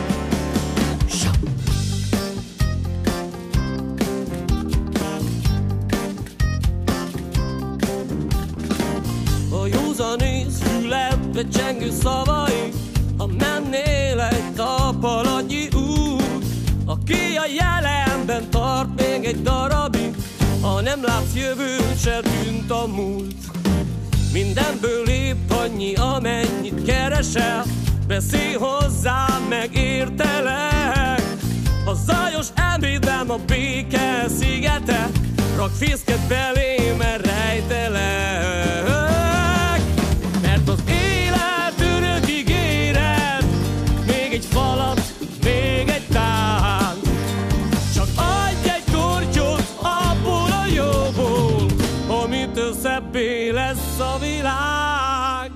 A józanész fületbe csengő szavai, ha mennél egy tappalatnyi út, aki a jelenben tart még egy darabig, ha nem látsz jövőt, se tűnt a múlt. Mindenből épp annyi, amennyit keresel, beszélj hozzám, megértelek. A zajos ebédem a béke szigete, rak fészket belém, mert rejtelek. Mert az élet örök ígéret, még egy falat, még egy tánc. Csak adj egy kortyot abból a jóból, amitől szebbé lesz a világ.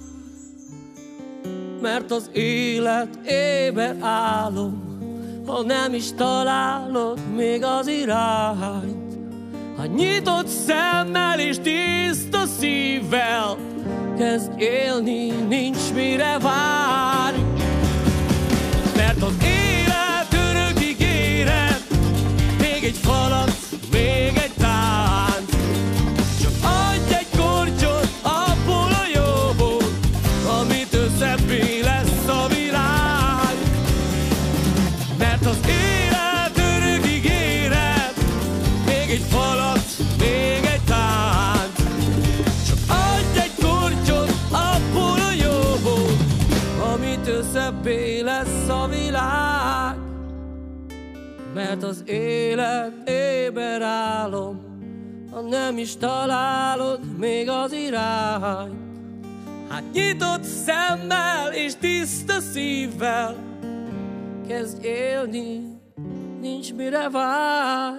Mert az élet éber álom, ha nem is találod még az irányt. Ha nyitott szemmel és tiszta szívvel kezd élni, nincs mire várj. Mert az élet örök ígéret, még egy falat, még egy tánc. Csak adj egy kortyot abból a jóból, amitől szebbé lesz a világ. Mert az élet örök ígéret, még egy falat, még egy tánc. Csak adj egy kortyot abból a jóból, amitől szebbé lesz a világ. Mert az élet éber álom, ha nem is találod még az irányt. Hát nyitott szemmel és tiszta szívvel kezdj élni, nincs mire várj.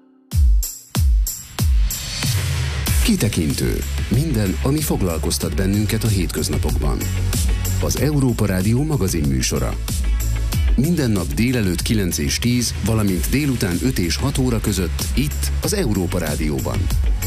Kitekintő. Minden, ami foglalkoztat bennünket a hétköznapokban. Az Európa Rádió magazin műsora. Minden nap délelőtt kilenc és tíz, valamint délután öt és hat óra között itt az Európa Rádióban.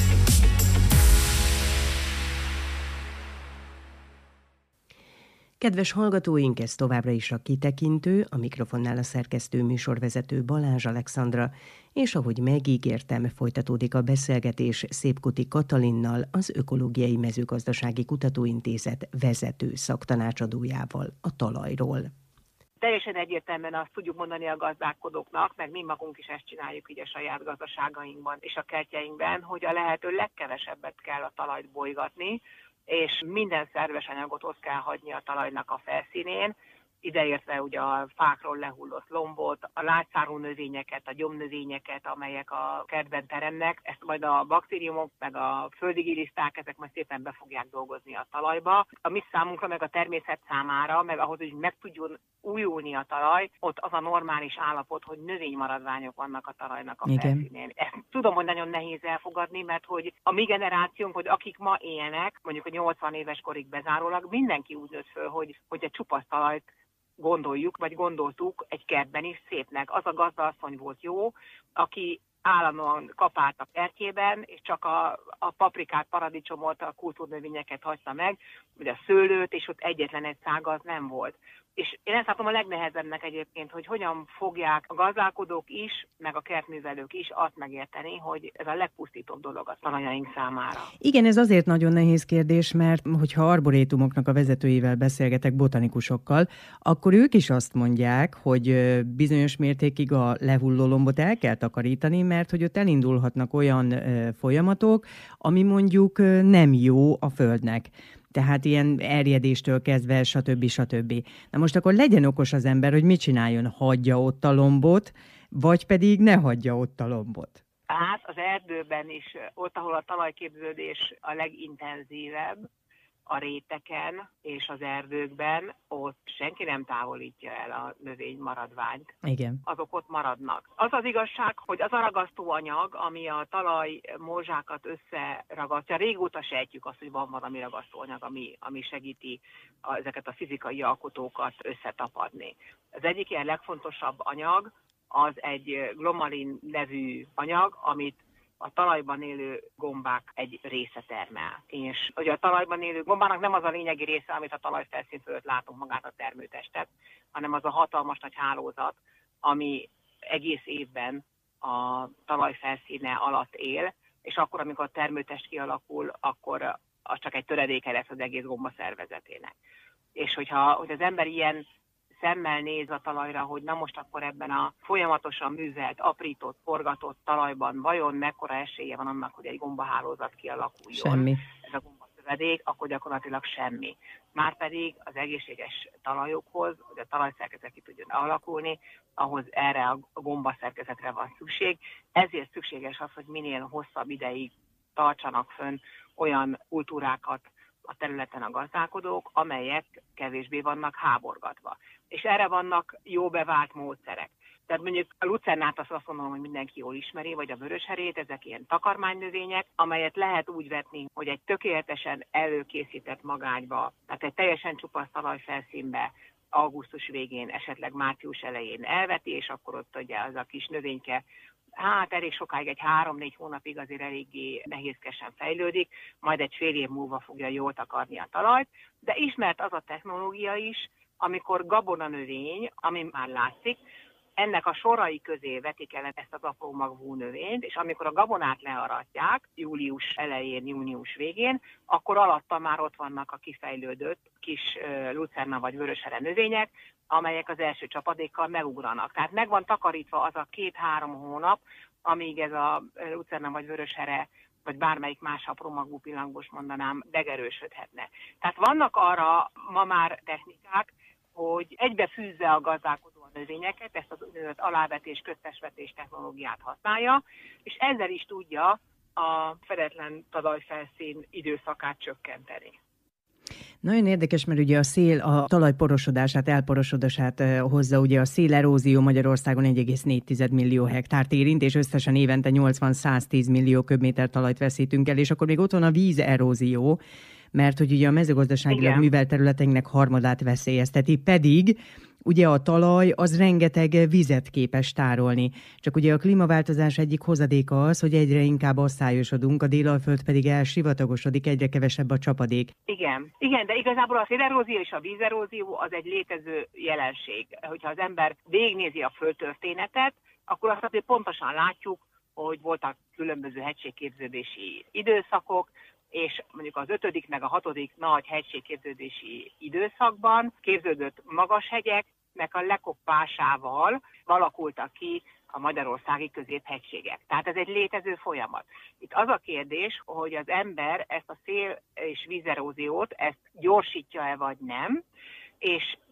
Kedves hallgatóink, ez továbbra is a Kitekintő, a mikrofonnál a szerkesztő műsorvezető Balázs Alexandra, és ahogy megígértem, folytatódik a beszélgetés Szépkuti Katalinnal, az Ökológiai Mezőgazdasági Kutatóintézet vezető szaktanácsadójával a talajról. Teljesen egyértelműen azt tudjuk mondani a gazdálkodóknak, meg mi magunk is ezt csináljuk így a saját gazdaságainkban és a kertjeinkben, hogy a lehető legkevesebbet kell a talajt bolygatni, és minden szerves anyagot ott kell hagyni a talajnak a felszínén, ideértve ugye a fákról lehullott lombot, a lágyszárú növényeket, a gyomnövényeket, amelyek a kertben teremnek, ezt majd a baktériumok, meg a földi giliszták, ezek majd szépen be fogják dolgozni a talajba. A mi számunkra, meg a természet számára, meg ahhoz, hogy meg tudjon újulni a talaj, ott az a normális állapot, hogy növénymaradványok vannak a talajnak a felszínén. Ezt tudom, hogy nagyon nehéz elfogadni, mert hogy a mi generációnk, hogy akik ma élnek, mondjuk a nyolcvan éves korig bezárólag, mindenki úgy nőtt föl, hogy, hogy egy csupasz talajt gondoljuk, vagy gondoltuk egy kertben is szépnek. Az a gazdaasszony volt jó, aki állandóan kapált a kertjében, és csak a, a paprikát, paradicsomot, a kultúrnövényeket hagyta meg, vagy a szőlőt, és ott egyetlen egy szága az nem volt. És én ezt látom a legnehezebbnek egyébként, hogy hogyan fogják a gazdálkodók is, meg a kertművelők is azt megérteni, hogy ez a legpusztítóbb dolog a talajaink számára. Igen, ez azért nagyon nehéz kérdés, mert hogyha arborétumoknak a vezetőivel beszélgetek, botanikusokkal, akkor ők is azt mondják, hogy bizonyos mértékig a lehulló lombot el kell takarítani, mert hogy ott elindulhatnak olyan folyamatok, ami mondjuk nem jó a földnek. Tehát ilyen erjedéstől kezdve, stb. stb. Na most akkor legyen okos az ember, hogy mit csináljon, hagyja ott a lombot, vagy pedig ne hagyja ott a lombot. Hát az erdőben is, ott, ahol a talajképződés a legintenzívebb, a réteken és az erdőkben, ott senki nem távolítja el a növény maradványt. Igen. Azok ott maradnak. Az az igazság, hogy az a ragasztó anyag, ami a talaj morzsákat összeragasztja, régóta sejtjük azt, hogy van valami ragasztó anyag, ami, ami segíti a, ezeket a fizikai alkotókat összetapadni. Az egyik ilyen legfontosabb anyag, az egy glomalin nevű anyag, amit a talajban élő gombák egy része termel. És ugye a talajban élő gombának nem az a lényegi része, amit a talajfelszín fölött látunk, magát a termőtestet, hanem az a hatalmas nagy hálózat, ami egész évben a talajfelszíne alatt él, és akkor, amikor a termőtest kialakul, akkor az csak egy töredéke lesz az egész gomba szervezetének. És hogyha hogy az ember ilyen szemmel néz a talajra, hogy na most akkor ebben a folyamatosan művelt, aprított, forgatott talajban vajon mekkora esélye van annak, hogy egy gombahálózat kialakuljon. Semmi. Ez a gombaszövedék, akkor gyakorlatilag semmi. Márpedig az egészséges talajokhoz, hogy a talajszerkezet ki tudjon alakulni, ahhoz erre a gombaszerkezetre van szükség. Ezért szükséges az, hogy minél hosszabb ideig tartsanak fönn olyan kultúrákat a területen a gazdálkodók, amelyek kevésbé vannak háborgatva. És erre vannak jó bevált módszerek. Tehát mondjuk a lucernát azt mondom, hogy mindenki jól ismeri, vagy a vörösherét, ezek ilyen takarmánynövények, amelyet lehet úgy vetni, hogy egy tökéletesen előkészített magányba, tehát egy teljesen csupasz talajfelszínbe augusztus végén, esetleg március elején elveti, és akkor ott ugye az a kis növényke, hát elég sokáig, egy három-négy hónapig azért eléggé nehézkesen fejlődik, majd egy fél év múlva fogja jól takarni a talajt, de ismert az a technológia is, amikor gabonanövény, ami már látszik, ennek a sorai közé vetik el ezt az apró magvú növényt, és amikor a gabonát learatják, július elején, június végén, akkor alatta már ott vannak a kifejlődött kis lucerna vagy vöröshere növények, amelyek az első csapadékkal megugranak. Tehát meg van takarítva az a két-három hónap, amíg ez a lucerna vagy vöröshere, vagy bármelyik más apró magvú pillangos mondanám, megerősödhetne. Tehát vannak arra ma már technikák, hogy egybefűzze a gazdálkodó a növényeket, ezt az úgynevezett alávetés, köztesvetés technológiát használja, és ezzel is tudja a fedetlen talajfelszín időszakát csökkenteni. Nagyon érdekes, mert ugye a szél a talaj porosodását, elporosodását hozza, ugye a szélerózió Magyarországon egy egész négy millió hektárt érint, és összesen évente nyolcvan-száztíz millió köbméter talajt veszítünk el, és akkor még ott van a vízerózió, mert hogy ugye a mezőgazdaságilag művelt területeinknek harmadát veszélyezteti, pedig ugye a talaj az rengeteg vizet képes tárolni. Csak ugye a klímaváltozás egyik hozadéka az, hogy egyre inkább asszályosodunk, a Délalföld pedig elsivatagosodik, egyre kevesebb a csapadék. Igen, igen, de igazából a szélerózió és a vízerózió az egy létező jelenség. Hogyha az ember végignézi a földtörténetet, akkor azt azért pontosan látjuk, hogy voltak különböző hegységképződési időszakok, és mondjuk az ötödik meg a hatodik nagy hegységképződési időszakban képződött magas hegyeknek a lekoppásával alakultak ki a magyarországi középhegységek. Tehát ez egy létező folyamat. Itt az a kérdés, hogy az ember ezt a szél- és vízeróziót, ezt gyorsítja-e vagy nem, és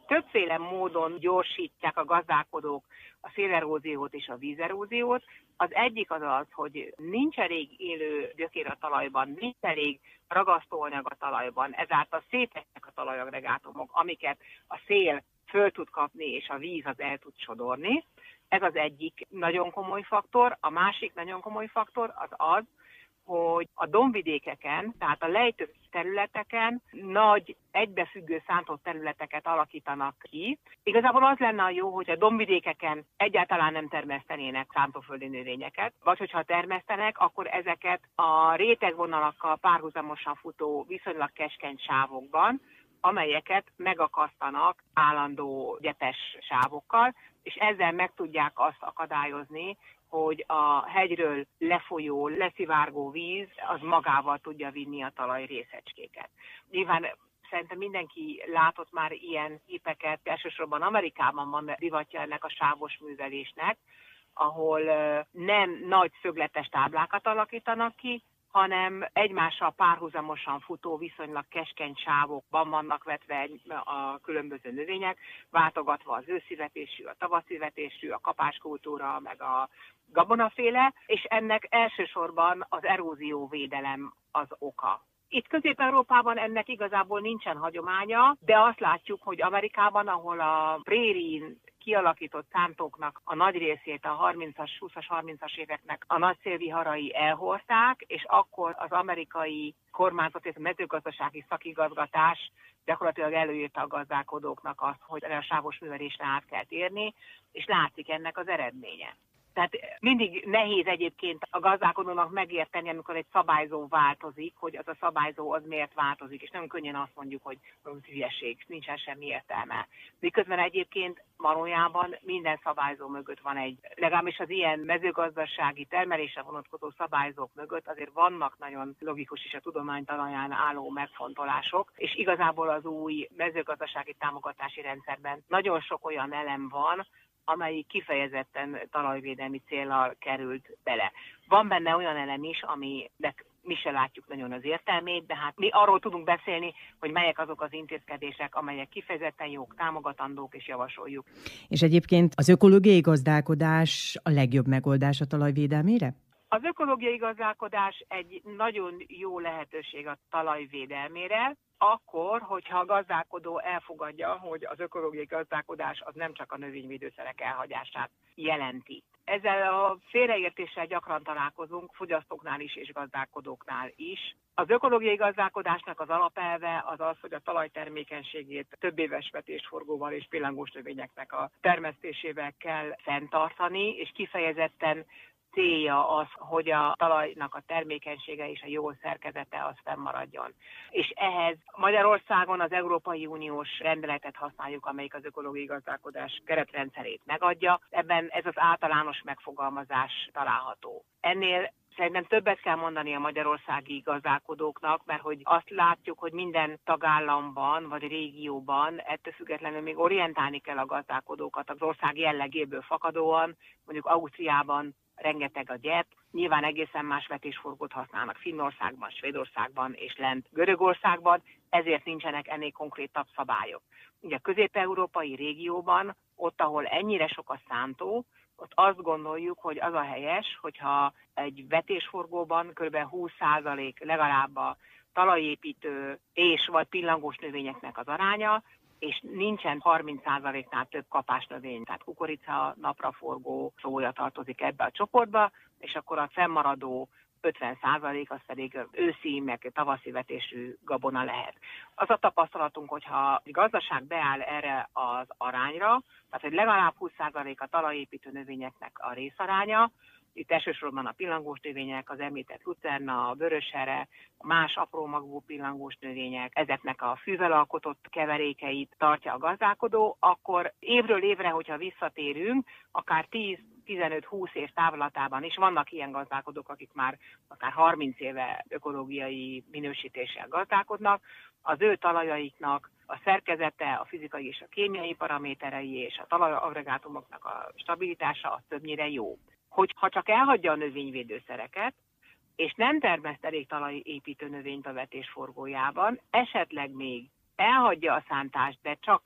Többféle módon gyorsítják a gazdálkodók a széleróziót és a vízeróziót. Az egyik az az, hogy nincs elég élő gyökér a talajban, nincs elég ragasztóanyag a talajban, ezáltal szétesnek a talajagregátumok, amiket a szél föl tud kapni, és a víz az el tud sodorni. Ez az egyik nagyon komoly faktor. A másik nagyon komoly faktor az az, hogy a dombvidékeken, tehát a lejtő területeken nagy, egybefüggő szántott területeket alakítanak ki. Igazából az lenne a jó, hogy a dombvidékeken egyáltalán nem termesztenének szántóföldi növényeket, vagy hogyha termesztenek, akkor ezeket a rétegvonalakkal párhuzamosan futó viszonylag keskeny sávokban, amelyeket megakasztanak állandó gyepes sávokkal, és ezzel meg tudják azt akadályozni, hogy a hegyről lefolyó, leszivárgó víz az magával tudja vinni a talaj részecskéket. Nyilván szerintem mindenki látott már ilyen képeket, elsősorban Amerikában van divatja ennek a sávos művelésnek, ahol nem nagy szögletes táblákat alakítanak ki, hanem egymással párhuzamosan futó, viszonylag keskeny sávokban vannak vetve a különböző növények, váltogatva az őszivetésű, a tavaszivetésű, a kapáskultúra, meg a gabonaféle, és ennek elsősorban az erózióvédelem az oka. Itt Közép-Európában ennek igazából nincsen hagyománya, de azt látjuk, hogy Amerikában, ahol a prérin kialakított szántóknak a nagy részét a harmincas, húszas, harmincas éveknek a nagy szélviharai elhordták, és akkor az amerikai kormányzat és a mezőgazdasági szakigazgatás gyakorlatilag előírta a gazdálkodóknak azt, hogy a sávos művelésre át kell térni, és látszik ennek az eredménye. Tehát mindig nehéz egyébként a gazdálkodónak megérteni, amikor egy szabályzó változik, hogy az a szabályzó az miért változik, és nem könnyen azt mondjuk, hogy hülyeség, nincsen semmi értelme. Miközben egyébként valójában minden szabályzó mögött van egy, legalábbis az ilyen mezőgazdasági termelésre vonatkozó szabályzók mögött azért vannak nagyon logikus és a tudomány talaján álló megfontolások, és igazából az új mezőgazdasági támogatási rendszerben nagyon sok olyan elem van, amelyik kifejezetten talajvédelmi céllal került bele. Van benne olyan elem is, aminek mi se látjuk nagyon az értelmét, de hát mi arról tudunk beszélni, hogy melyek azok az intézkedések, amelyek kifejezetten jók, támogatandók és javasoljuk. És egyébként az ökológiai gazdálkodás a legjobb megoldás a talajvédelmére? Az ökológiai gazdálkodás egy nagyon jó lehetőség a talaj védelmére, akkor, hogyha a gazdálkodó elfogadja, hogy az ökológiai gazdálkodás az nem csak a növényvédőszerek elhagyását jelenti. Ezzel a félreértéssel gyakran találkozunk, fogyasztóknál is és gazdálkodóknál is. Az ökológiai gazdálkodásnak az alapelve az az, hogy a talaj termékenységét több éves vetésforgóval és pillangós növényeknek a termesztésével kell fenntartani, és kifejezetten célja az, hogy a talajnak a termékenysége és a jó szerkezete az fennmaradjon. És ehhez Magyarországon az Európai Uniós rendeletet használjuk, amelyik az ökológiai gazdálkodás keretrendszerét megadja. Ebben ez az általános megfogalmazás található. Ennél szerintem többet kell mondani a magyarországi gazdálkodóknak, mert hogy azt látjuk, hogy minden tagállamban vagy régióban ettől függetlenül még orientálni kell a gazdálkodókat az ország jellegéből fakadóan. Mondjuk Ausztriában rengeteg a gyep, nyilván egészen más vetésforgót használnak Finnországban, Svédországban és lent Görögországban, ezért nincsenek ennél konkrétabb szabályok. Ugye a közép-európai régióban, ott, ahol ennyire sok a szántó, ott azt gondoljuk, hogy az a helyes, hogyha egy vetésforgóban kb. húsz százalék legalább a talajépítő és vagy pillangós növényeknek az aránya, és nincsen harminc százaléknál több kapásnövény, tehát kukorica, napraforgó, szója tartozik ebbe a csoportba, és akkor a fennmaradó ötven százalék az pedig őszi, meg tavaszi vetésű gabona lehet. Az a tapasztalatunk, hogyha a gazdaság beáll erre az arányra, tehát hogy legalább húsz százalék a talajépítő növényeknek a részaránya, itt elsősorban a pillangós növények, az említett lucerna, a vörösere, más apró magú pillangós növények, ezeknek a fűvel alkotott keverékeit tartja a gazdálkodó, akkor évről évre, hogyha visszatérünk, akár tíz-tizenöt-húsz év távlatában is vannak ilyen gazdálkodók, akik már akár harminc éve ökológiai minősítéssel gazdálkodnak, az ő talajaiknak a szerkezete, a fizikai és a kémiai paraméterei és a talajagregátumoknak a stabilitása az többnyire jó. Hogy ha csak elhagyja a növényvédőszereket, és nem termeszt elég talajépítő növényt a vetésforgójában, esetleg még elhagyja a szántást, de csak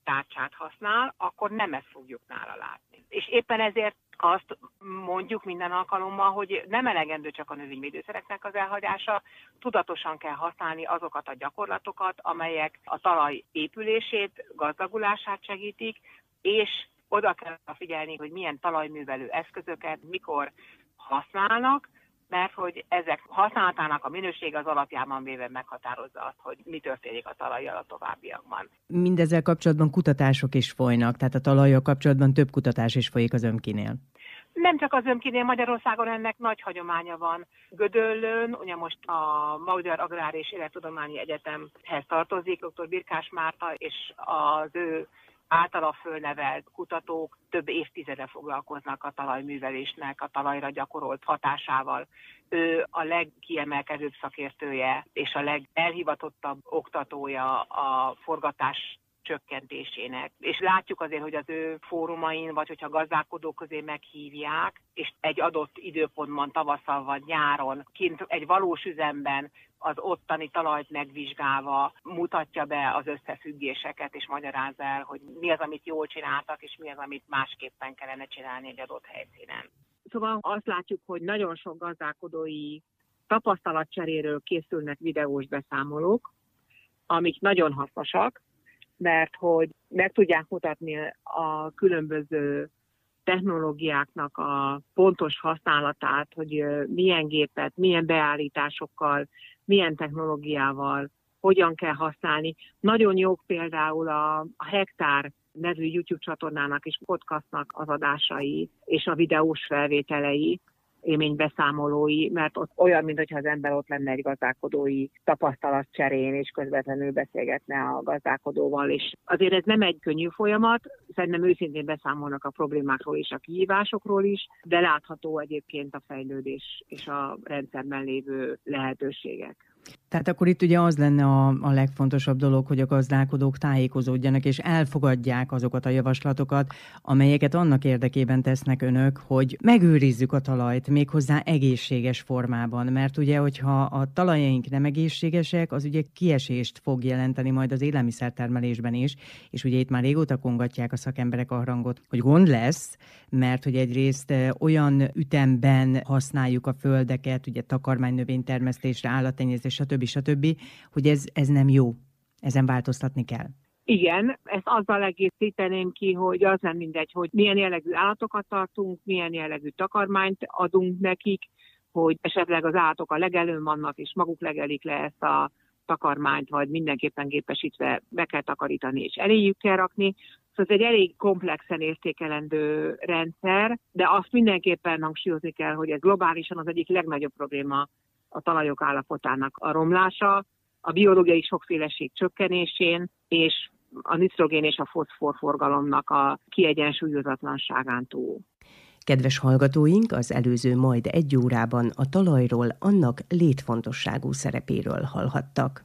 tárcsát használ, akkor nem ezt fogjuk nála látni. És éppen ezért azt mondjuk minden alkalommal, hogy nem elegendő csak a növényvédőszereknek az elhagyása, tudatosan kell használni azokat a gyakorlatokat, amelyek a talaj épülését, gazdagulását segítik, és oda kell figyelni, hogy milyen talajművelő eszközöket mikor használnak, mert hogy ezek használatának a minősége az alapjában véve meghatározza azt, hogy mi történik a talajjal a továbbiakban. Mindezzel kapcsolatban kutatások is folynak, tehát a talajjal kapcsolatban több kutatás is folyik az Ömkinél. Nem csak az Ömkinél, Magyarországon ennek nagy hagyománya van. Gödöllőn, ugye most a Magyar Agrár és Élettudományi Egyetemhez tartozik, dr. Birkás Márta és az ő általa fölnevelt kutatók több évtizede foglalkoznak a talajművelésnek, a talajra gyakorolt hatásával. Ő a legkiemelkedőbb szakértője és a legelhivatottabb oktatója a forgatás csökkentésének. És látjuk azért, hogy az ő fórumain, vagy hogyha gazdálkodók közé meghívják, és egy adott időpontban, tavasszal vagy nyáron, kint egy valós üzemben az ottani talajt megvizsgálva mutatja be az összefüggéseket, és magyarázza el, hogy mi az, amit jól csináltak, és mi az, amit másképpen kellene csinálni egy adott helyszínen. Szóval azt látjuk, hogy nagyon sok gazdálkodói tapasztalatcseréről készülnek videós beszámolók, amik nagyon hasznosak, mert hogy meg tudják mutatni a különböző technológiáknak a pontos használatát, hogy milyen gépet, milyen beállításokkal, milyen technológiával, hogyan kell használni. Nagyon jók például a, a Hektár nevű YouTube csatornának és podcastnak az adásai és a videós felvételei, élménybeszámolói, mert ott olyan, mintha az ember ott lenne egy gazdálkodói tapasztalatcserén, és közvetlenül beszélgetne a gazdálkodóval. És azért ez nem egy könnyű folyamat, szerintem őszintén beszámolnak a problémákról és a kihívásokról is, de látható egyébként a fejlődés és a rendszerben lévő lehetőségek. Tehát akkor itt ugye az lenne a, a legfontosabb dolog, hogy a gazdálkodók tájékozódjanak és elfogadják azokat a javaslatokat, amelyeket annak érdekében tesznek önök, hogy megőrizzük a talajt méghozzá egészséges formában. Mert ugye, hogyha a talajaink nem egészségesek, az ugye kiesést fog jelenteni majd az élelmiszertermelésben is, és ugye itt már régóta kongatják a szakemberek a harangot, hogy gond lesz, mert hogy egyrészt olyan ütemben használjuk a földeket, ugye takarmánynövénytermesztésre, állattenyésztésre, stb. stb., hogy ez, ez nem jó. Ezen változtatni kell. Igen, ezt azzal egészíteném ki, hogy az nem mindegy, hogy milyen jellegű állatokat tartunk, milyen jellegű takarmányt adunk nekik, hogy esetleg az állatok a legelőn vannak, és maguk legelik le ezt a takarmányt, vagy mindenképpen gépesítve be kell takarítani, és eléjük kell rakni. Szóval ez egy elég komplexen értékelendő rendszer, de azt mindenképpen hangsúlyozni kell, hogy ez globálisan az egyik legnagyobb probléma a talajok állapotának a romlása, a biológiai sokféleség csökkenésén, és a nitrogén és a foszfor forgalomnak a kiegyensúlyozatlanságán túl. Kedves hallgatóink, az előző majd egy órában a talajról, annak létfontosságú szerepéről hallhattak.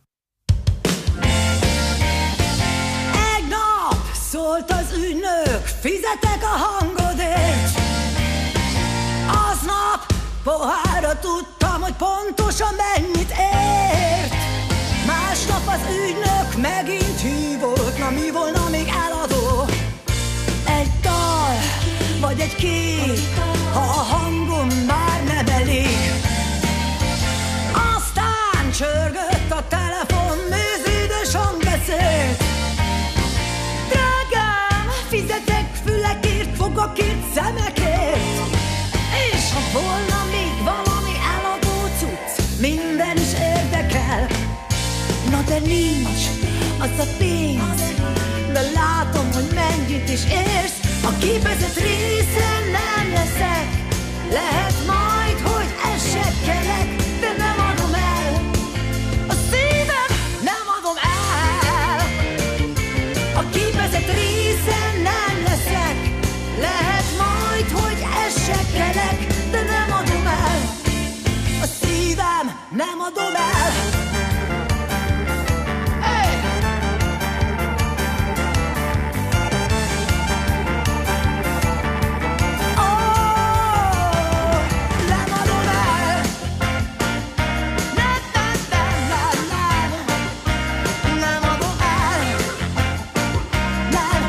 Egy nap szólt az ügynök, fizetek a hangodért. Aznap pohárra tudtam, hogy pontosan mennyit ért. Másnap az ügynök megint hívott, na mi volna még eladó? Egy dal, vagy egy kép, ha a hangom már nem elég. Aztán csörgött a telefon, mézédes hang beszélt. Drágám, fizetek fülekért, fogakért, szemekért. És ha volna még valami eladó cucc, minden is érdekel. Na de nincs az a pénz, de látom, hogy mennyit is érsz. A képezett részen nem leszek, lehet majd, hogy esekkelek, de nem adom el. A szívem nem adom el. A képezett részen nem leszek, lehet majd, hogy esekkelek, de nem adom el. A szívem nem adom el. Nem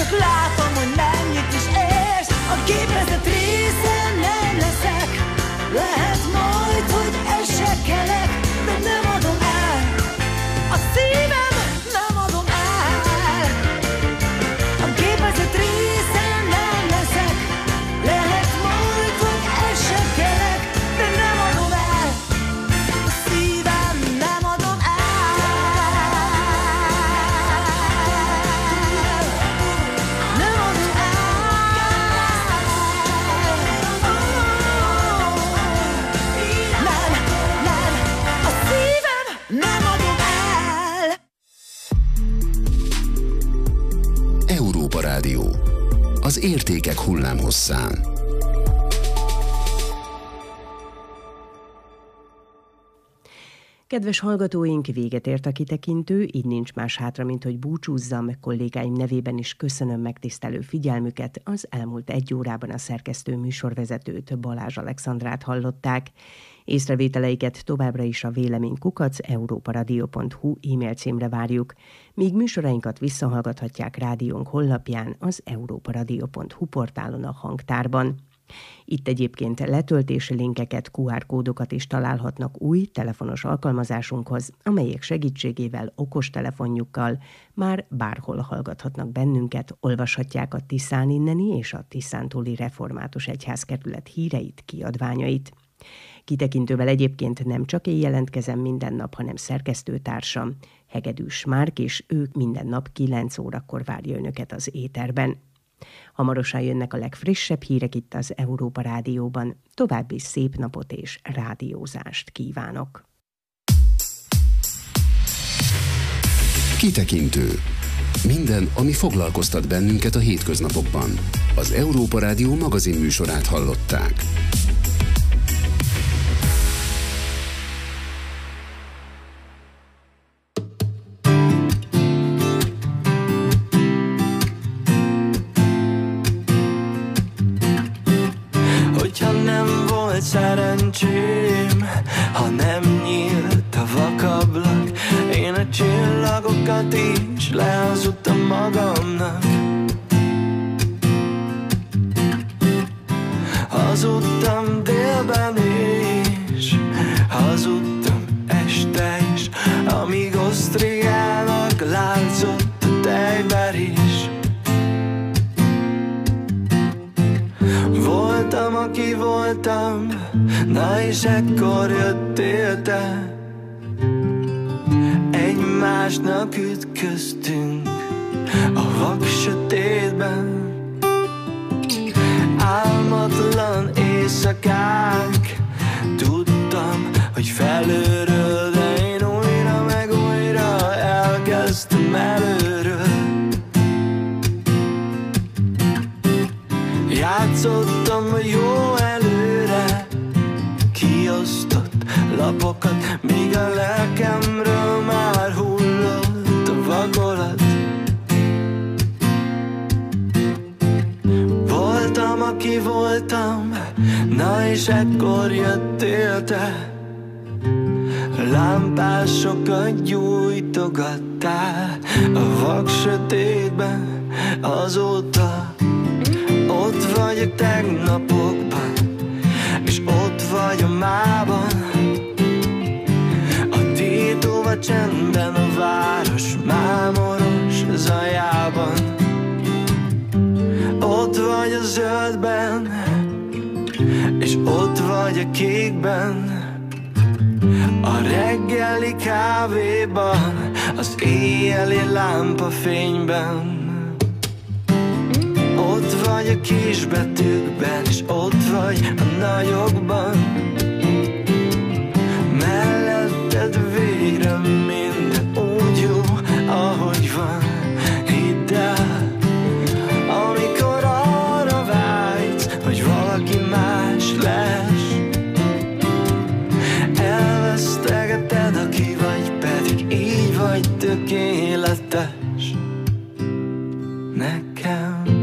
csak látom, hogy mennyit is érsz. A gépezet része nem leszek. Lehet majd, hogy esekelek, de nem adom el. A szívem nem adom el. A gépezet része nem leszek. Lehet majd, hogy esekelek, de nem adom el. A szívem nem adom el. Nem adom el. Nem, nem, a szívem nem adom el. Európa Rádió. Az értékek hullámhosszán. Kedves hallgatóink, véget ért a kitekintő, így nincs más hátra, mint hogy búcsúzzam. Kollégáim nevében is köszönöm megtisztelő figyelmüket. Az elmúlt egy órában a szerkesztő műsorvezetőt, Balázs Alexandrát hallották. Észrevételeiket továbbra is a véleménykukac európaradio pont hu e-mail címre várjuk, míg műsorainkat visszahallgathatják rádiónk honlapján, az európaradio pont hu portálon a hangtárban. Itt egyébként letöltési linkeket, kú ár kódokat is találhatnak új telefonos alkalmazásunkhoz, amelyek segítségével okostelefonjukkal már bárhol hallgathatnak bennünket, olvashatják a Tiszán inneni és a Tiszántúli Református Egyházkerület híreit, kiadványait. Kitekintővel egyébként nem csak én jelentkezem minden nap, hanem szerkesztőtársam, Hegedűs Márk, és ő minden nap kilenc órakor várja önöket az éterben. Hamarosan jönnek a legfrissebb hírek itt az Európa Rádióban. További szép napot és rádiózást kívánok! Kitekintő. Minden, ami foglalkoztat bennünket a hétköznapokban. Az Európa Rádió magazin műsorát hallották. Hogyha nem volt szerencsém, ha nem nyílt a vakablak, én a csillagokat is lehazudtam magamnak. Hazudtam délben is, hazudtam este is, amíg osztrigának látszott a tejberés. Voltam, aki voltam, na és ekkor jöttél te. Egymásnak ütköztünk a vak sötétben. Álmatlan éjszakák, tudtam, hogy felőről, de én újra meg újra elkezdtem előről. Játszottam a jó előre kiosztott lapokat, míg a lelkemről már hullott a vakolat. Voltam, aki voltam, na és ekkor jöttél te. Lámpásokat gyújtogattál a vak sötétben, azóta ott vagyok tegnapokban, és ott vagy a mában. A tétova csendben, a város mámoros zajában. Ott vagy a zöldben, és ott vagy a kékben. A reggeli kávéban, az éjjeli lámpafényben. Ott vagy a kisbetűkben, és ott vagy a nagyokban. Melletted végre minden úgy jó, ahogy van. Hidd el, amikor arra vágysz, hogy valaki más lesz. Elvesztegeted, aki vagy, pedig így vagy tökéletes nekem.